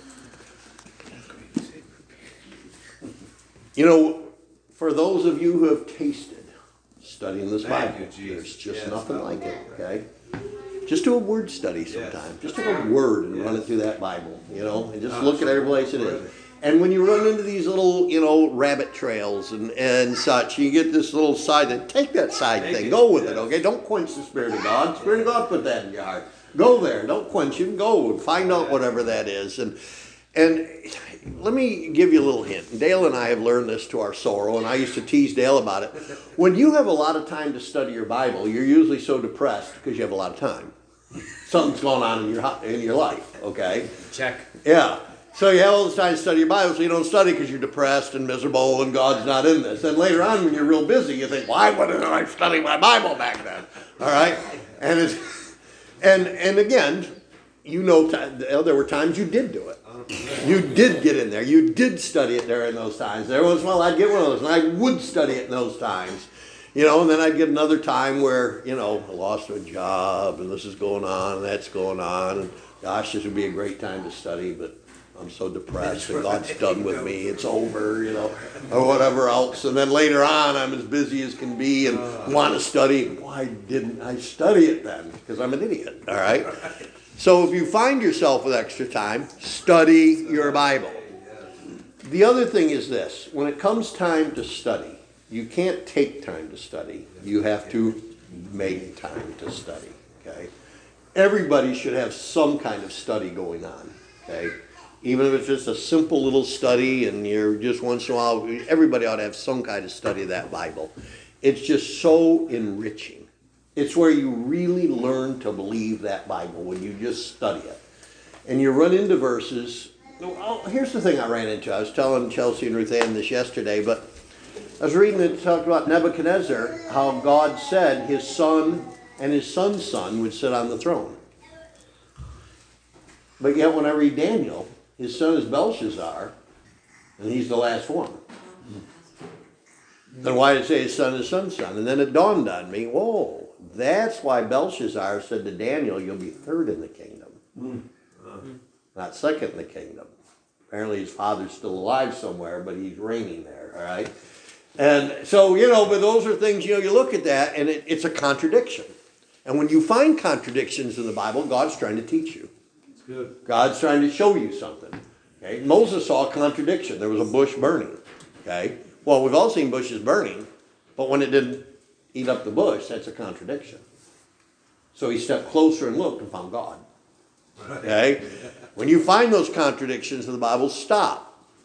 You know, for those of you who have tasted studying this Thank Bible, you, Jesus. there's just Yes, nothing like it, hallelujah. okay? Just do a word study sometime. Just take a word and run it through that Bible, you know, and just look at every place it is. And when you run into these little, you know, rabbit trails and such, you get this little side thing. Take that side thing. Go with it, okay? Don't quench the Spirit of God. The Spirit of God put that in your heart. Go there. Don't quench it. Go and find out whatever that is. And let me give you a little hint. Dale and I have learned this to our sorrow, and I used to tease Dale about it. When you have a lot of time to study your Bible, you're usually so depressed because you have a lot of time. Something's going on in your life, okay? Check. Yeah. So you have all this time to study your Bible, so you don't study because you're depressed and miserable and God's not in this. And later on, when you're real busy, you think, why wouldn't I study my Bible back then? All right? And again, you know, there were times you did do it. You did get in there. You did study it during those times. Every once in a while, I'd get one of those, and I would study it in those times. You know, and then I'd get another time where, you know, I lost a job, and this is going on, and that's going on, and gosh, this would be a great time to study, but I'm so depressed, and God's done with me, it's over, you know, or whatever else. And then later on, I'm as busy as can be and want to study. Why didn't I study it then? Because I'm an idiot, all right? So if you find yourself with extra time, study your Bible. The other thing is this. When it comes time to study, you can't take time to study. You have to make time to study, okay? Everybody should have some kind of study going on, okay? Even if it's just a simple little study and you're just once in a while, everybody ought to have some kind of study of that Bible. It's just so enriching. It's where you really learn to believe that Bible, when you just study it. And you run into verses. Here's the thing I ran into. I was telling Chelsea and Ruth Ann this yesterday, but I was reading it talked about Nebuchadnezzar, how God said his son and his son's son would sit on the throne. But yet when I read Daniel, his son is Belshazzar, and he's the last one. Then why did it say his son is son's son? And then it dawned on me, whoa, that's why Belshazzar said to Daniel, you'll be third in the kingdom. Not second in the kingdom. Apparently his father's still alive somewhere, but he's reigning there, all right? And so, but those are things, you look at that and it's a contradiction. And when you find contradictions in the Bible, God's trying to teach you. It's good. God's trying to show you something. Okay? Moses saw a contradiction. There was a bush burning. Okay? Well, we've all seen bushes burning, but when it didn't eat up the bush, that's a contradiction. So he stepped closer and looked and found God. Okay? When you find those contradictions in the Bible, stop.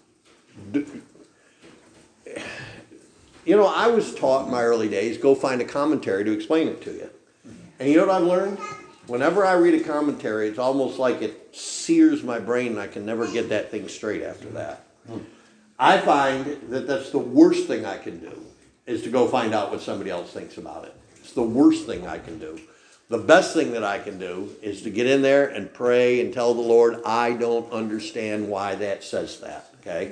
I was taught in my early days, go find a commentary to explain it to you. And you know what I've learned? Whenever I read a commentary, it's almost like it sears my brain and I can never get that thing straight after that. I find that that's the worst thing I can do, is to go find out what somebody else thinks about it. It's the worst thing I can do. The best thing that I can do is to get in there and pray and tell the Lord, I don't understand why that says that, okay?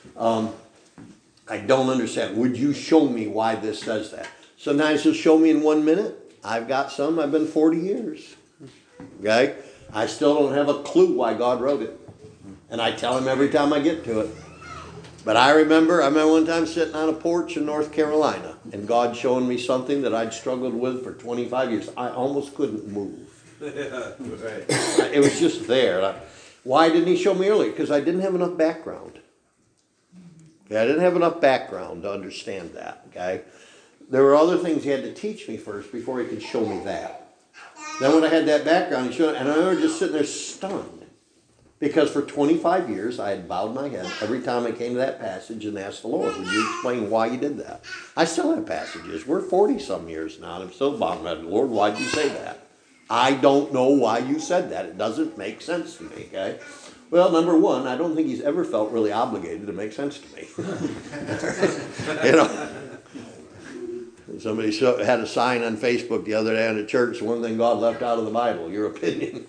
I don't understand. Would you show me why this says that? Sometimes he'll show me in 1 minute. I've got some. I've been 40 years. Okay? I still don't have a clue why God wrote it. And I tell him every time I get to it. But I remember one time sitting on a porch in North Carolina and God showing me something that I'd struggled with for 25 years. I almost couldn't move. Right. It was just there. Why didn't he show me earlier? Because I didn't have enough background. Okay, I didn't have enough background to understand that. Okay, there were other things he had to teach me first before he could show me that. Then when I had that background, he showed, and I remember just sitting there stunned, because for 25 years I had bowed my head every time I came to that passage and asked the Lord, would you explain why you did that? I still have passages. We're 40-some years now, and I'm still bowing my head. Lord, why did you say that? I don't know why you said that. It doesn't make sense to me. Okay. Well, number one, I don't think he's ever felt really obligated to make sense to me. Somebody had a sign on Facebook the other day on the church, one thing God left out of the Bible, your opinion.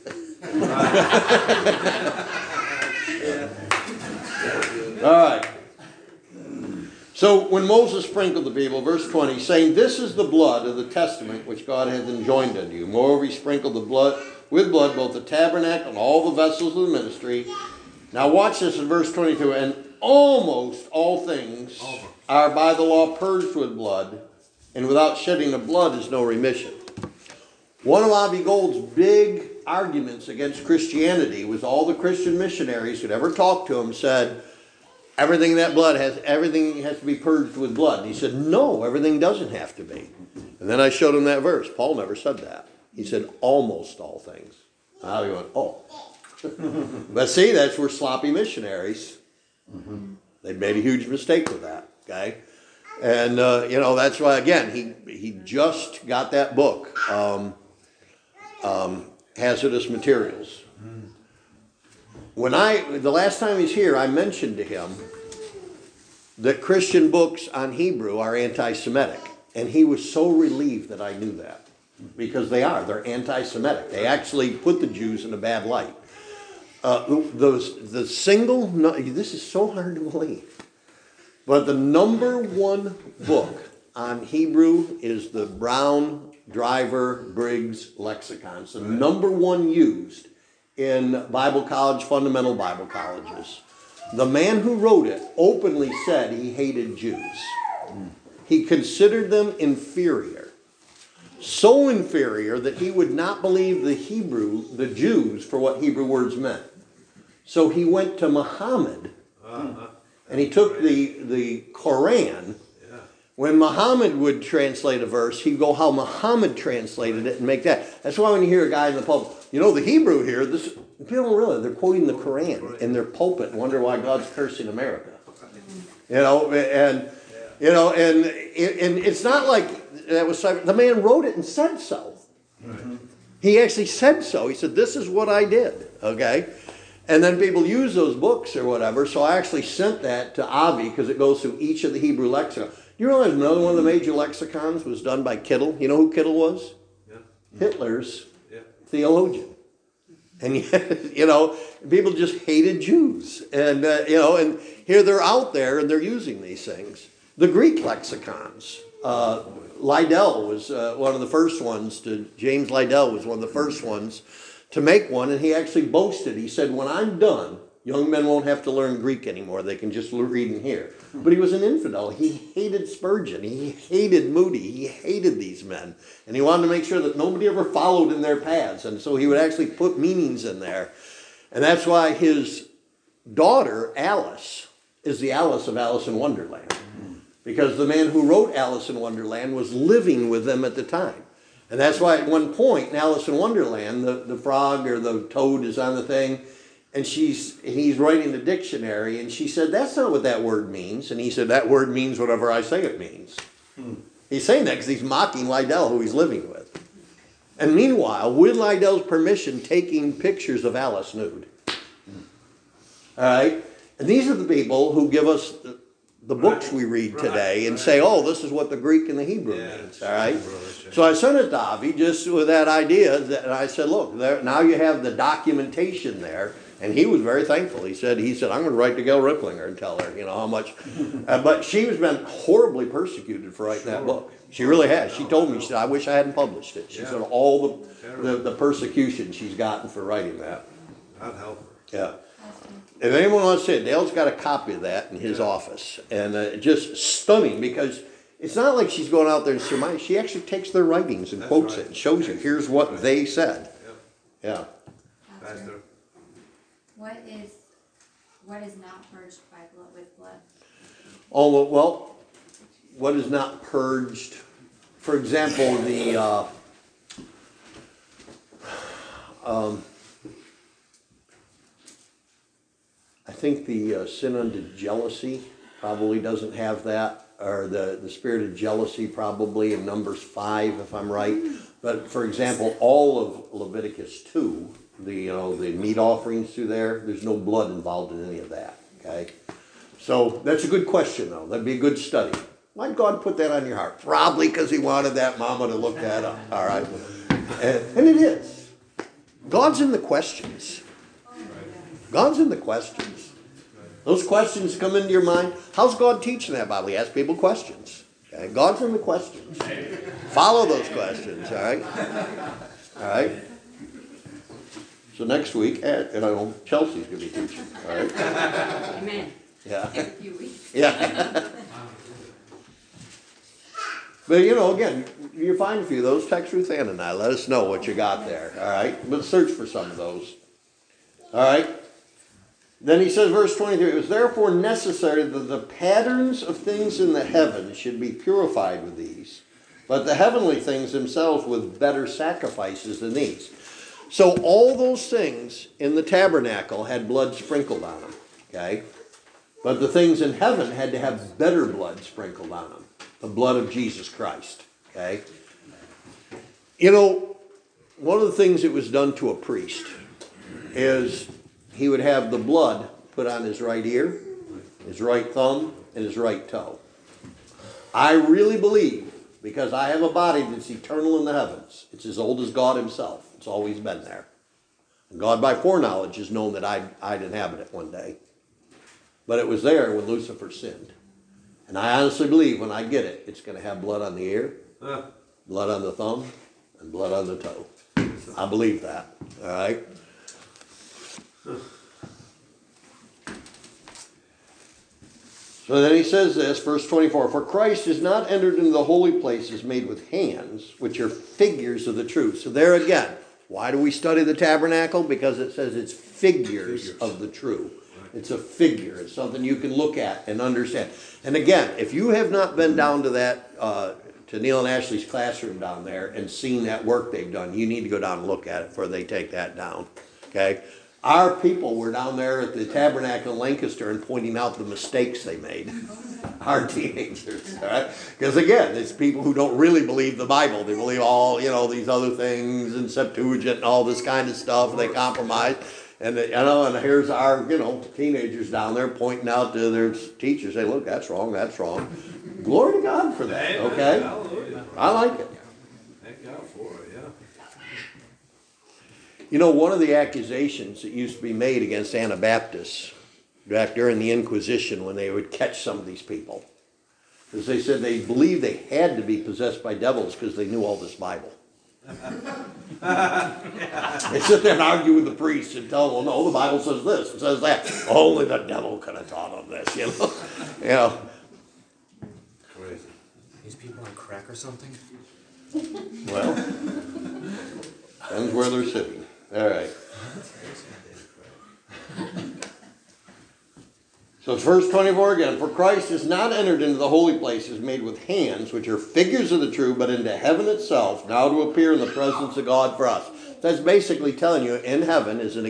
All right. So when Moses sprinkled the people, verse 20, saying, this is the blood of the testament which God hath enjoined unto you. Moreover, he sprinkled the blood with blood both the tabernacle and all the vessels of the ministry. Now watch this in verse 22. And almost all things are by the law purged with blood, and without shedding of blood is no remission. One of Avi Gold's big arguments against Christianity was all the Christian missionaries who'd ever talked to him said, everything has to be purged with blood. And he said, no, everything doesn't have to be. And then I showed him that verse. Paul never said that. He said, almost all things. Now he went, oh. But see, that's where sloppy missionaries, they made a huge mistake with that, okay? And, that's why, again, he just got that book, Hazardous Materials. The last time he's here, I mentioned to him that Christian books on Hebrew are anti-Semitic. And he was so relieved that I knew that. Because they're anti-Semitic. They actually put the Jews in a bad light. This is so hard to believe. But the number one book on Hebrew is the Brown Driver Briggs Lexicon. It's the number one used in Bible college, fundamental Bible colleges. The man who wrote it openly said he hated Jews. He considered them inferior. So inferior that he would not believe the Jews, for what Hebrew words meant. So he went to Muhammad, and he took the Quran. When Muhammad would translate a verse, he'd go how Muhammad translated it and make that. That's why when you hear a guy in the pulpit, the Hebrew here, people don't realize they're quoting the Quran in their pulpit and wonder why God's cursing America. And it's not like that was the man wrote it and said so. He actually said so. He said, this is what I did. Okay? And then people use those books or whatever. So I actually sent that to Avi because it goes through each of the Hebrew lexicons. You realize another one of the major lexicons was done by Kittel? You know who Kittel was? Yeah. Hitler's theologian. And yet, people just hated Jews. And, and here they're out there and they're using these things. The Greek lexicons. Liddell was one of the first ones James Liddell was one of the first ones to make one, and he actually boasted. He said, when I'm done, Young men won't have to learn Greek anymore. They can just read and hear. But he was an infidel. He hated Spurgeon. He hated Moody. He hated these men. And he wanted to make sure that nobody ever followed in their paths. And so he would actually put meanings in there. And that's why his daughter, Alice, is the Alice of Alice in Wonderland. Because the man who wrote Alice in Wonderland was living with them at the time. And that's why at one point in Alice in Wonderland, the frog or the toad is on the thing, and he's writing the dictionary, and she said, that's not what that word means. And he said, that word means whatever I say it means. He's saying that because he's mocking Liddell, who he's living with. And meanwhile, with Liddell's permission, taking pictures of Alice nude. All right? And these are the people who give us the books we read today and say, oh, this is what the Greek and the Hebrew means. All right? So I sent it to Avi just with that idea, and I said, look, now you have the documentation there. And he was very thankful. He said, I'm going to write to Gail Ripplinger and tell her, how much. But she has been horribly persecuted for writing that book. She really has. She told me, she said, I wish I hadn't published it. She said all the persecution she's gotten for writing that. I'd help her. Yeah. If anyone wants to see it, Dale's got a copy of that in his office. And just stunning, because it's not like she's going out there and surmising. She actually takes their writings and quotes it and shows you, here's what they said. Yeah. Pastor. What is not purged by blood with blood? Oh, well, what is not purged? For example, I think the sin unto jealousy probably doesn't have that, or the spirit of jealousy probably in Numbers 5, if I'm right. But for example, all of Leviticus 2, the meat offerings through there's no blood involved in any of that. Okay, so that's a good question though. That'd be a good study. Why'd God put that on your heart? Probably because He wanted that mama to look that up. All right, and it is. God's in the questions. God's in the questions. Those questions come into your mind. How's God teaching that Bible? He asks people questions. Okay, God's in the questions. Follow those questions. All right. All right. So next week, Chelsea's going to be teaching. All right. Amen. Yeah. Every few weeks. Yeah. But again, you find a few of those. Text Ruth Ann and I. Let us know what you got there. All right. But search for some of those. All right. Then he says, verse 23, it was therefore necessary that the patterns of things in the heavens should be purified with these, but the heavenly things themselves with better sacrifices than these. So all those things in the tabernacle had blood sprinkled on them, okay? But the things in heaven had to have better blood sprinkled on them, the blood of Jesus Christ, okay? One of the things that was done to a priest is he would have the blood put on his right ear, his right thumb, and his right toe. I really believe, because I have a body that's eternal in the heavens, it's as old as God Himself. It's always been there. And God by foreknowledge has known that I'd inhabit it one day. But it was there when Lucifer sinned. And I honestly believe when I get it, it's going to have blood on the ear, blood on the thumb, and blood on the toe. I believe that. All right? So then he says this, verse 24, for Christ is not entered into the holy places made with hands, which are figures of the truth. So there again, why do we study the tabernacle? Because it says it's figures of the true. It's a figure. It's something you can look at and understand. And again, if you have not been down to that, to Neil and Ashley's classroom down there and seen that work they've done, you need to go down and look at it before they take that down. Okay? Our people were down there at the Tabernacle in Lancaster and pointing out the mistakes they made. Our teenagers, all right? Because again, it's people who don't really believe the Bible. They believe all, these other things and Septuagint and all this kind of stuff. They compromise. And and here's our, teenagers down there pointing out to their teachers, say, look, that's wrong, that's wrong. Glory to God for that, okay? I like it. Thank God for it, yeah. One of the accusations that used to be made against Anabaptists back during the Inquisition when they would catch some of these people is they said they believed they had to be possessed by devils because they knew all this Bible. They sit there and argue with the priest and tell them, well, no, the Bible says this, it says that. Only the devil could have taught them this, you know. You know. Crazy. These people on crack or something? Well, depends where they're sitting. All right. So it's verse 24 again. For Christ is not entered into the holy places made with hands, which are figures of the true, but into heaven itself, now to appear in the presence of God for us. That's basically telling you in heaven is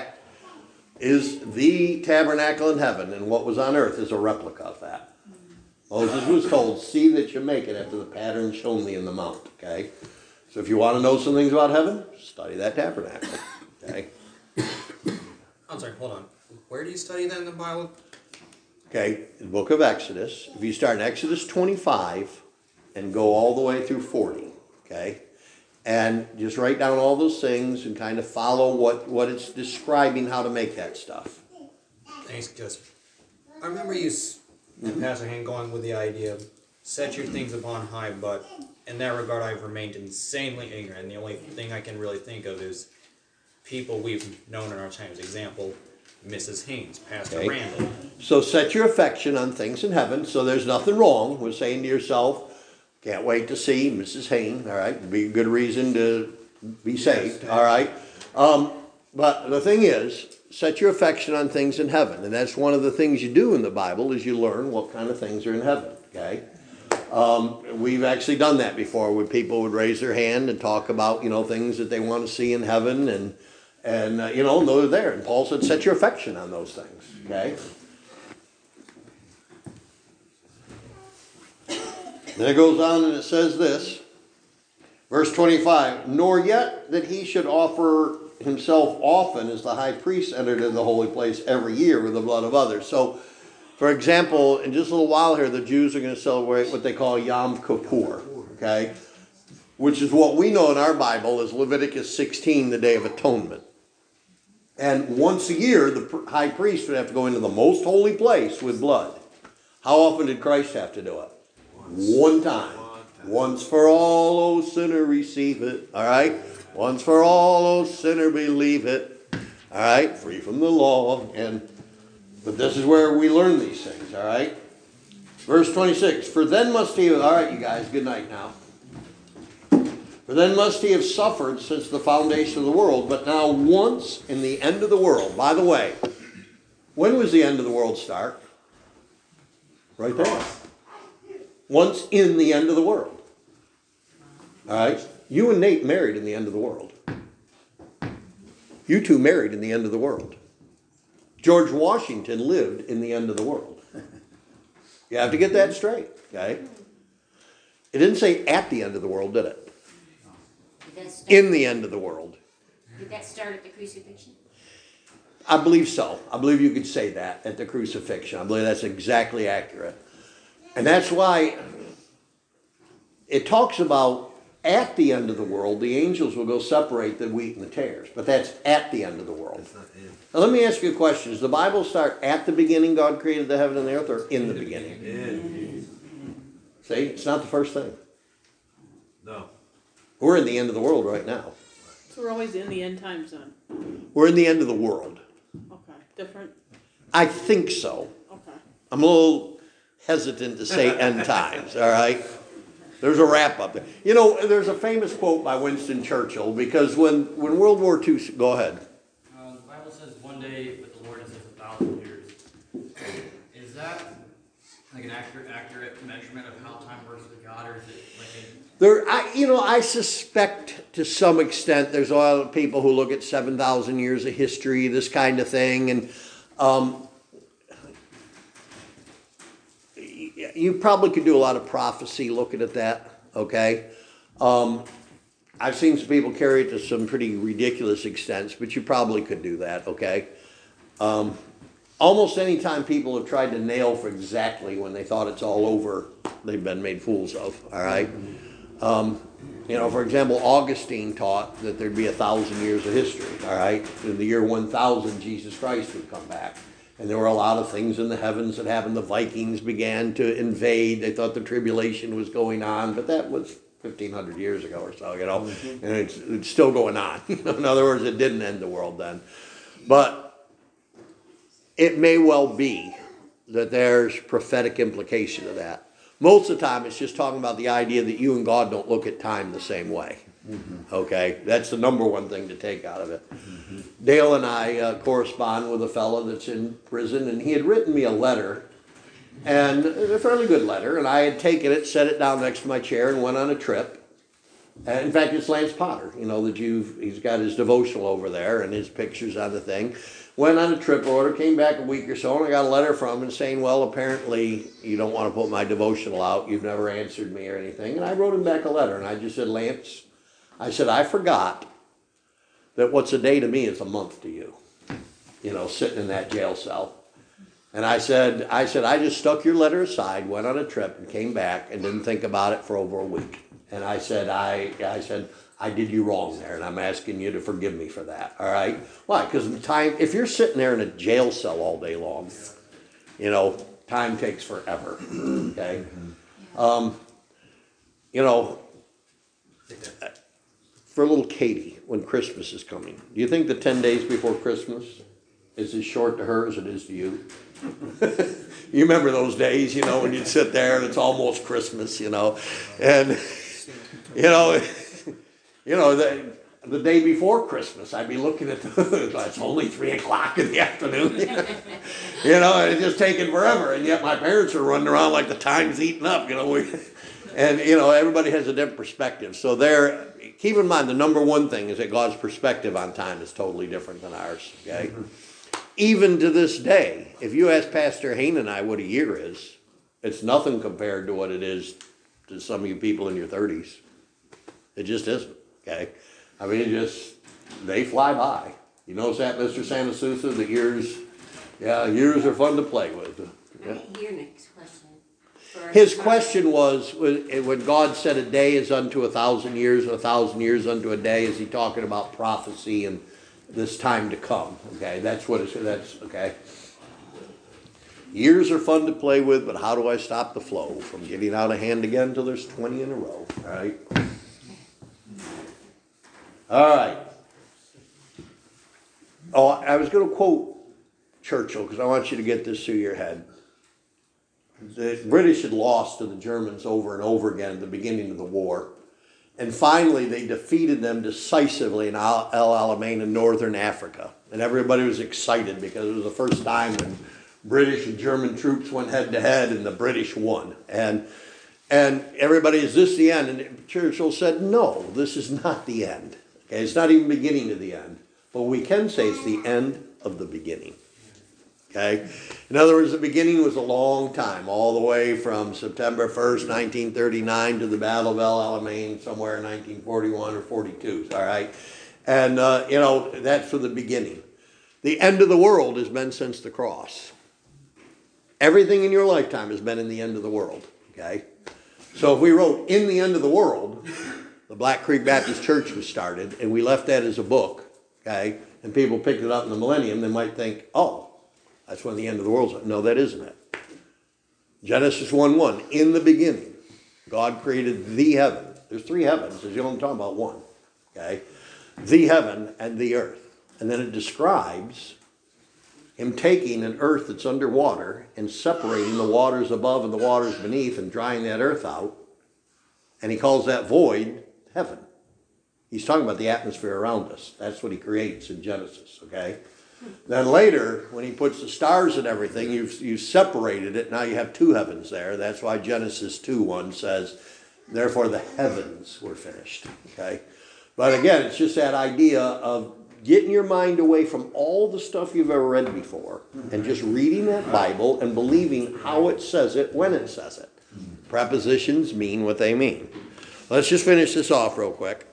the tabernacle in heaven, and what was on earth is a replica of that. Moses was told, see that you make it after the pattern shown thee in the mount. Okay? So if you want to know some things about heaven, study that tabernacle. Okay? I'm sorry, hold on. Where do you study that in the Bible? Okay, the book of Exodus. If you start in Exodus 25 and go all the way through 40, okay? And just write down all those things and kind of follow what it's describing how to make that stuff. Thanks, because I remember you and Pastor Han going with the idea of set your things upon high, but in that regard I've remained insanely ignorant. And the only thing I can really think of is people we've known in our times. Example, Mrs. Haynes, Pastor Okay. Randall. So set your affection on things in heaven. So there's nothing wrong with saying to yourself, can't wait to see Mrs. Haynes, all right? Be a good reason to be saved, all right? But the thing is, set your affection on things in heaven. And that's one of the things you do in the Bible is you learn what kind of things are in heaven, okay? We've actually done that before where people would raise their hand and talk about, things that they want to see in heaven and they're there. And Paul said, set your affection on those things, okay? Then it goes on and it says this, verse 25, nor yet that he should offer himself often as the high priest entered into the holy place every year with the blood of others. So, for example, in just a little while here, the Jews are going to celebrate what they call Yom Kippur, okay? Which is what we know in our Bible as Leviticus 16, the Day of Atonement. And once a year, the high priest would have to go into the most holy place with blood. How often did Christ have to do it? One time. Once for all, O sinner, receive it. All right? Once for all, O sinner, believe it. All right? Free from the law. But this is where we learn these things. All right? Verse 26. For then must he... All right, you guys. Good night now. For then must he have suffered since the foundation of the world, but now once in the end of the world. By the way, when was the end of the world start? Right there. Once in the end of the world. All right? You and Nate married in the end of the world. You two married in the end of the world. George Washington lived in the end of the world. You have to get that straight, okay? It didn't say at the end of the world, did it? In the end of the world. Did that start at the crucifixion? I believe so. I believe you could say that at the crucifixion. I believe that's exactly accurate. And that's why it talks about at the end of the world, the angels will go separate the wheat and the tares. But that's at the end of the world. Now let me ask you a question. Does the Bible start at the beginning, God created the heaven and the earth, or in the beginning? See, it's not the first thing. No. We're in the end of the world right now. So we're always in the end times then. We're in the end of the world. Okay. Different. I think so. Okay. I'm a little hesitant to say end times, all right? There's a wrap up there. There's a famous quote by Winston Churchill, because when World War II... Go ahead. The Bible says one day with the Lord is as 1,000 years. Is that like an accurate measurement of how time works with God, or is it like I suspect to some extent there's a lot of people who look at 7,000 years of history, this kind of thing, and you probably could do a lot of prophecy looking at that, okay? I've seen some people carry it to some pretty ridiculous extents, but you probably could do that, okay? Almost any time people have tried to nail for exactly when they thought it's all over, they've been made fools of, all right? For example, Augustine taught that there'd be 1,000 years of history, all right? In the year 1000, Jesus Christ would come back. And there were a lot of things in the heavens that happened. The Vikings began to invade. They thought the tribulation was going on, but that was 1,500 years ago or so, you know, and it's still going on. In other words, it didn't end the world then. But it may well be that there's prophetic implication of that. Most of the time, it's just talking about the idea that you and God don't look at time the same way. Okay, that's the number one thing to take out of it. Dale and I correspond with a fellow that's in prison, and he had written me a letter, and a fairly good letter, and I had taken it, set it down next to my chair, and went on a trip. And in fact, it's Lance Potter, you know, he's got his devotional over there and his pictures on the thing. Went on a trip order, came back a week or so, and I got a letter from him saying, well, apparently you don't want to put my devotional out. You've never answered me or anything. And I wrote him back a letter, and I just said, Lance, I said, I forgot that what's a day to me is a month to you, you know, sitting in that jail cell. And I said, I just stuck your letter aside, went on a trip, and came back and didn't think about it for over a week. And I said, I did you wrong there, and I'm asking you to forgive me for that, all right? Why? Because if you're sitting there in a jail cell all day long, you know, time takes forever, okay? You know, for little Katie, when Christmas is coming, do you think the 10 days before Christmas is as short to her as it is to you? You remember those days, you know, when you'd sit there and it's almost Christmas, you know, and, you know, the day before Christmas, I'd be looking at it's only 3 o'clock in the afternoon, you know, and it's just taking forever, and yet my parents are running around like the time's eating up, you know, and, you know, everybody has a different perspective. So keep in mind, the number one thing is that God's perspective on time is totally different than ours, okay? Even to this day, if you ask Pastor Hain and I what a year is, it's nothing compared to what it is to some of you people in your 30s. It just isn't, okay? I mean, they fly by. You notice that, Mr. Santa Sousa? The years are fun to play with. Yeah. Your next question. His question was, when God said a day is unto 1,000 years, and 1,000 years unto a day, is he talking about prophecy and this time to come? Okay, that's okay. Years are fun to play with, but how do I stop the flow from getting out of hand again until there's 20 in a row? All right. All right. Oh, I was going to quote Churchill because I want you to get this through your head. The British had lost to the Germans over and over again at the beginning of the war. And finally, they defeated them decisively in El Alamein in northern Africa. And everybody was excited because it was the first time when British and German troops went head to head and the British won. And everybody, is this the end? And Churchill said, no, this is not the end. Okay, it's not even beginning of the end. But we can say it's the end of the beginning. Okay? In other words, the beginning was a long time, all the way from September 1st, 1939 to the Battle of El Alamein somewhere in 1941 or 42, all right? And, you know, that's for the beginning. The end of the world has been since the cross. Everything in your lifetime has been in the end of the world, okay? So if we wrote in the end of the world, the Black Creek Baptist Church was started, and we left that as a book, okay, and people picked it up in the millennium, they might think, oh, that's when the end of the world's. No, that isn't it. Genesis 1:1, in the beginning, God created the heaven. There's 3 heavens, as you're only talking about one, okay? The heaven and the earth. And then it describes him taking an earth that's underwater and separating the waters above and the waters beneath and drying that earth out. And he calls that void heaven. He's talking about the atmosphere around us. That's what he creates in Genesis, okay? Then later, when he puts the stars and everything, you've separated it. Now you have 2 heavens there. That's why Genesis 2:1 says, therefore the heavens were finished, okay? But again, it's just that idea of getting your mind away from all the stuff you've ever read before and just reading that Bible and believing how it says it when it says it. Prepositions mean what they mean. Let's just finish this off real quick.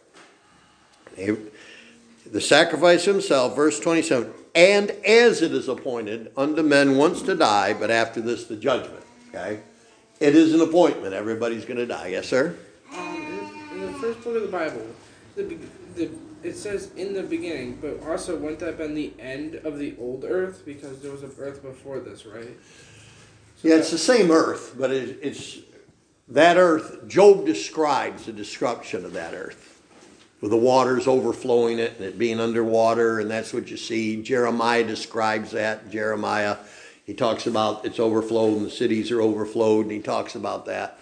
The sacrifice himself, verse 27, and as it is appointed unto men once to die, but after this the judgment. Okay? It is an appointment. Everybody's going to die. Yes, sir? In the first book of the Bible, it says in the beginning, but also wouldn't that have been the end of the old earth? Because there was an earth before this, right? So yeah, it's the same earth, but that earth, Job describes the destruction of that earth, with the waters overflowing it and it being underwater, and that's what you see. Jeremiah describes that. Jeremiah, he talks about it's overflowed and the cities are overflowed, and he talks about that.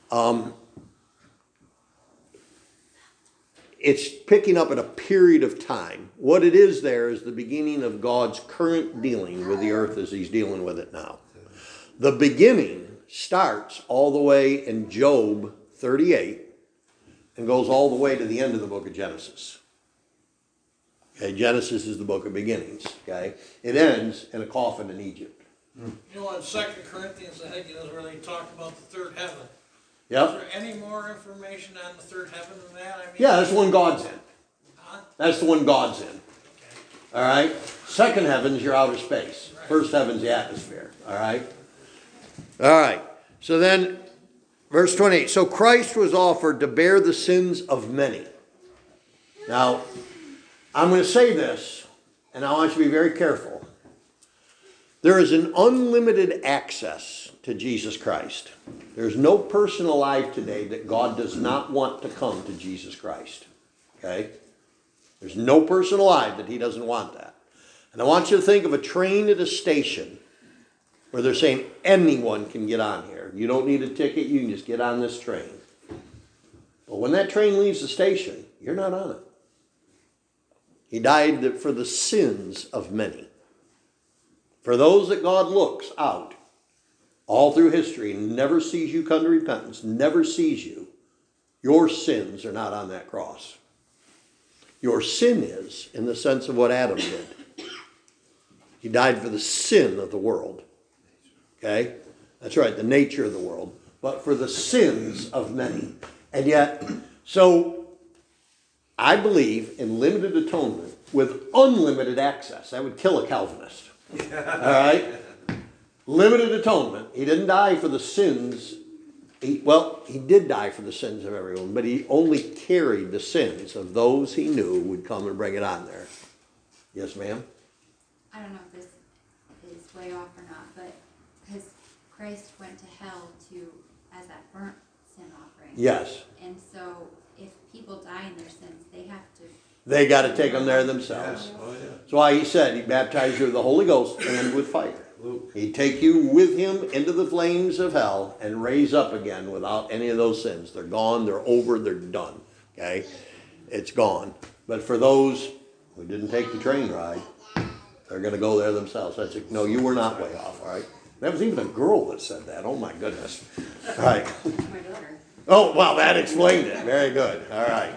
It's picking up at a period of time. What it is there is the beginning of God's current dealing with the earth as he's dealing with it now. The beginning starts all the way in Job 38 and goes all the way to the end of the book of Genesis. Okay, Genesis is the book of beginnings. Okay, it ends in a coffin in Egypt. You know, in 2 Corinthians, I think it doesn't really talk about the third heaven. Yep. Is there any more information on the third heaven than that? I mean, Yeah, that's the one God's in. Huh? That's the one God's in. Okay. All right. Second heaven's your outer space. First heaven's the atmosphere. All right. All right. So then, verse 28. So Christ was offered to bear the sins of many. Now, I'm going to say this, and I want you to be very careful. There is an unlimited access to Jesus Christ. There's no person alive today that God does not want to come to Jesus Christ. Okay? There's no person alive that he doesn't want that. And I want you to think of a train at a station where they're saying anyone can get on here. You don't need a ticket, you can just get on this train. But when that train leaves the station, you're not on it. He died for the sins of many. For those that God looks out all through history and never sees you come to repentance, never sees you, your sins are not on that cross. Your sin is in the sense of what Adam did. He died for the sin of the world. Okay? That's right, the nature of the world. But for the sins of many. And yet, so I believe in limited atonement with unlimited access. That would kill a Calvinist. All right? Limited atonement. He didn't die for the sins. He did die for the sins of everyone, but he only carried the sins of those he knew would come and bring it on there. Yes, ma'am? I don't know if this is way off or not, but because Christ went to hell as that burnt sin offering. Yes. And so if people die in their sins, They got to take them there themselves. Oh, yeah. That's why he said he baptized you with the Holy Ghost and with fire. He'd take you with him into the flames of hell and raise up again without any of those sins. They're gone, they're over, they're done. Okay? It's gone. But for those who didn't take the train ride, they're going to go there themselves. No, you were not way off, all right? There was even a girl that said that. Oh, my goodness. All right. my daughter. Oh, well, that explained it. Very good. All right.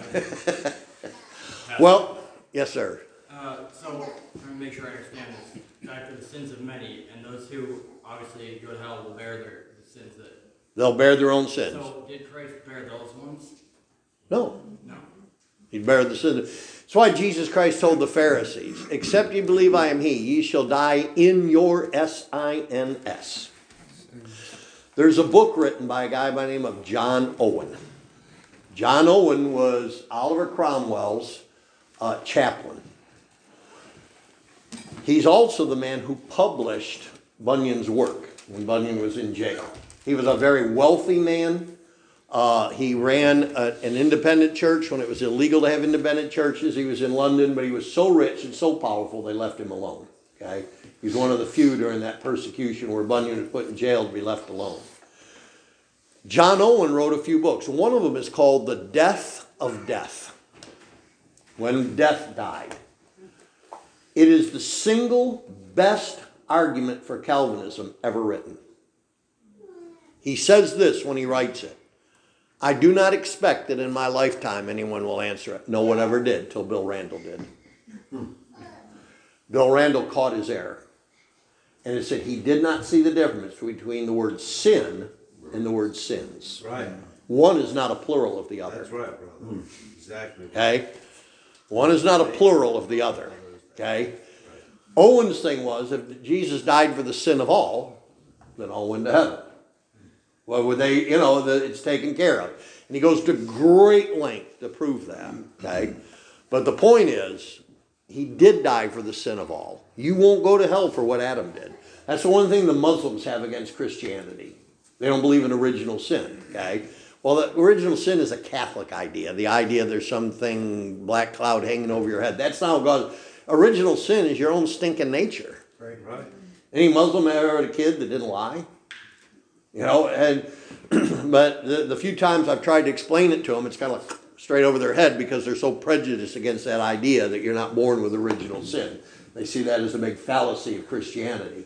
Well, yes, sir. So, I'm going to make sure I understand this. Died for the sins of many, and those who obviously go to hell will bear the sins that... They'll bear their own sins. So, did Christ bear those ones? No. No. He bare the sins. That's why Jesus Christ told the Pharisees, except ye believe I am he, ye shall die in your sins. There's a book written by a guy by the name of John Owen. John Owen was Oliver Cromwell's chaplain. He's also the man who published Bunyan's work when Bunyan was in jail. He was a very wealthy man. He ran an independent church when it was illegal to have independent churches. He was in London, but he was so rich and so powerful they left him alone. Okay, he was one of the few during that persecution where Bunyan was put in jail to be left alone. John Owen wrote a few books. One of them is called The Death of Death. When death died. It is the single best argument for Calvinism ever written. He says this when he writes it. I do not expect that in my lifetime anyone will answer it. No one ever did till Bill Randall did. Bill Randall caught his error. And it said he did not see the difference between the word sin and the word sins. Right. One is not a plural of the other. That's right, brother. Exactly. Okay? One is not a plural of the other. Okay? Owen's thing was, if Jesus died for the sin of all, then all went to heaven. Well, would they, it's taken care of. And he goes to great length to prove that. Okay? But the point is, he did die for the sin of all. You won't go to hell for what Adam did. That's the one thing the Muslims have against Christianity. They don't believe in original sin, okay? Well, the original sin is a Catholic idea. The idea there's something, black cloud hanging over your head. That's not what God... Original sin is your own stinking nature. Right. Any Muslim ever had a kid that didn't lie? You know, and but the few times I've tried to explain it to them, it's kind of like straight over their head because they're so prejudiced against that idea that you're not born with original sin. They see that as a big fallacy of Christianity.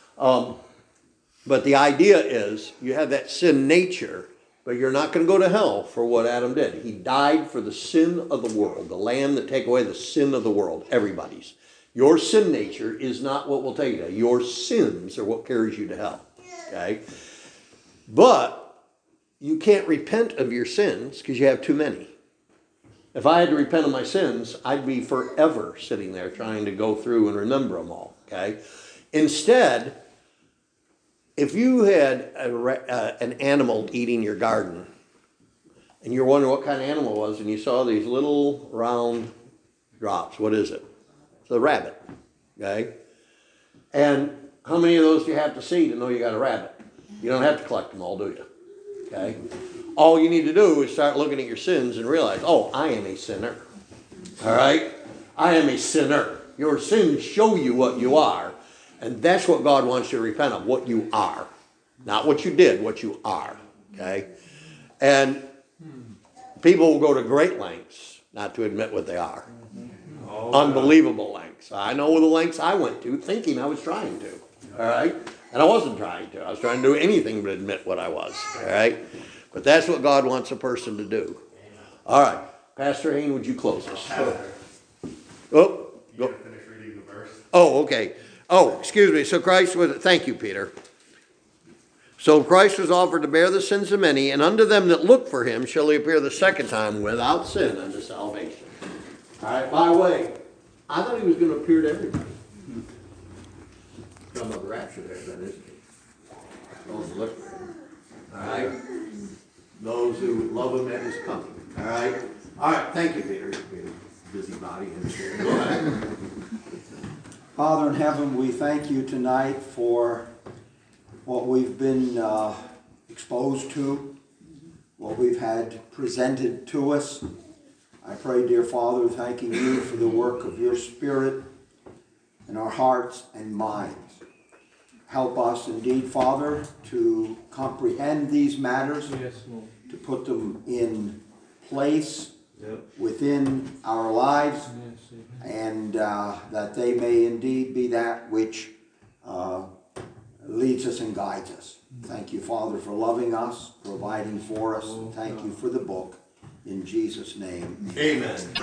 But the idea is you have that sin nature, but you're not going to go to hell for what Adam did. He died for the sin of the world, the Lamb that take away the sin of the world, everybody's. Your sin nature is not what will take you to hell. Your sins are what carries you to hell. Okay? But you can't repent of your sins because you have too many. If I had to repent of my sins, I'd be forever sitting there trying to go through and remember them all. Okay? Instead, if you had an animal eating your garden, and you're wondering what kind of animal it was, and you saw these little round drops, what is it? It's a rabbit, okay? And how many of those do you have to see to know you got a rabbit? You don't have to collect them all, do you? Okay? All you need to do is start looking at your sins and realize, oh, I am a sinner. All right? I am a sinner. Your sins show you what you are. And that's what God wants you to repent of, what you are. Not what you did, what you are. Okay? And people will go to great lengths not to admit what they are. Unbelievable lengths. I know the lengths I went to thinking I was trying to. All right? And I wasn't trying to. I was trying to do anything but admit what I was. All right? But that's what God wants a person to do. All right. Pastor Hain, would you close us? Oh, go. Finish reading the verse. Oh, okay. Oh, excuse me. So Christ was, thank you, Peter. So Christ was offered to bear the sins of many, and unto them that look for him shall he appear the second time without sin unto salvation. All right, by the way, I thought he was going to appear to everybody. Talking about the rapture there, then, isn't he? Those who look for him. All right? Those who love him at his coming. All right? All right, thank you, Peter. You're a busybody in here. Go ahead. Father in heaven, we thank you tonight for what we've been exposed to, what we've had presented to us. I pray, dear Father, thanking you for the work of your Spirit in our hearts and minds. Help us indeed, Father, to comprehend these matters, to put them in place within our lives, and that they may indeed be that which leads us and guides us. Thank you, Father, for loving us, providing for us. Thank you for the book. In Jesus' name. Amen.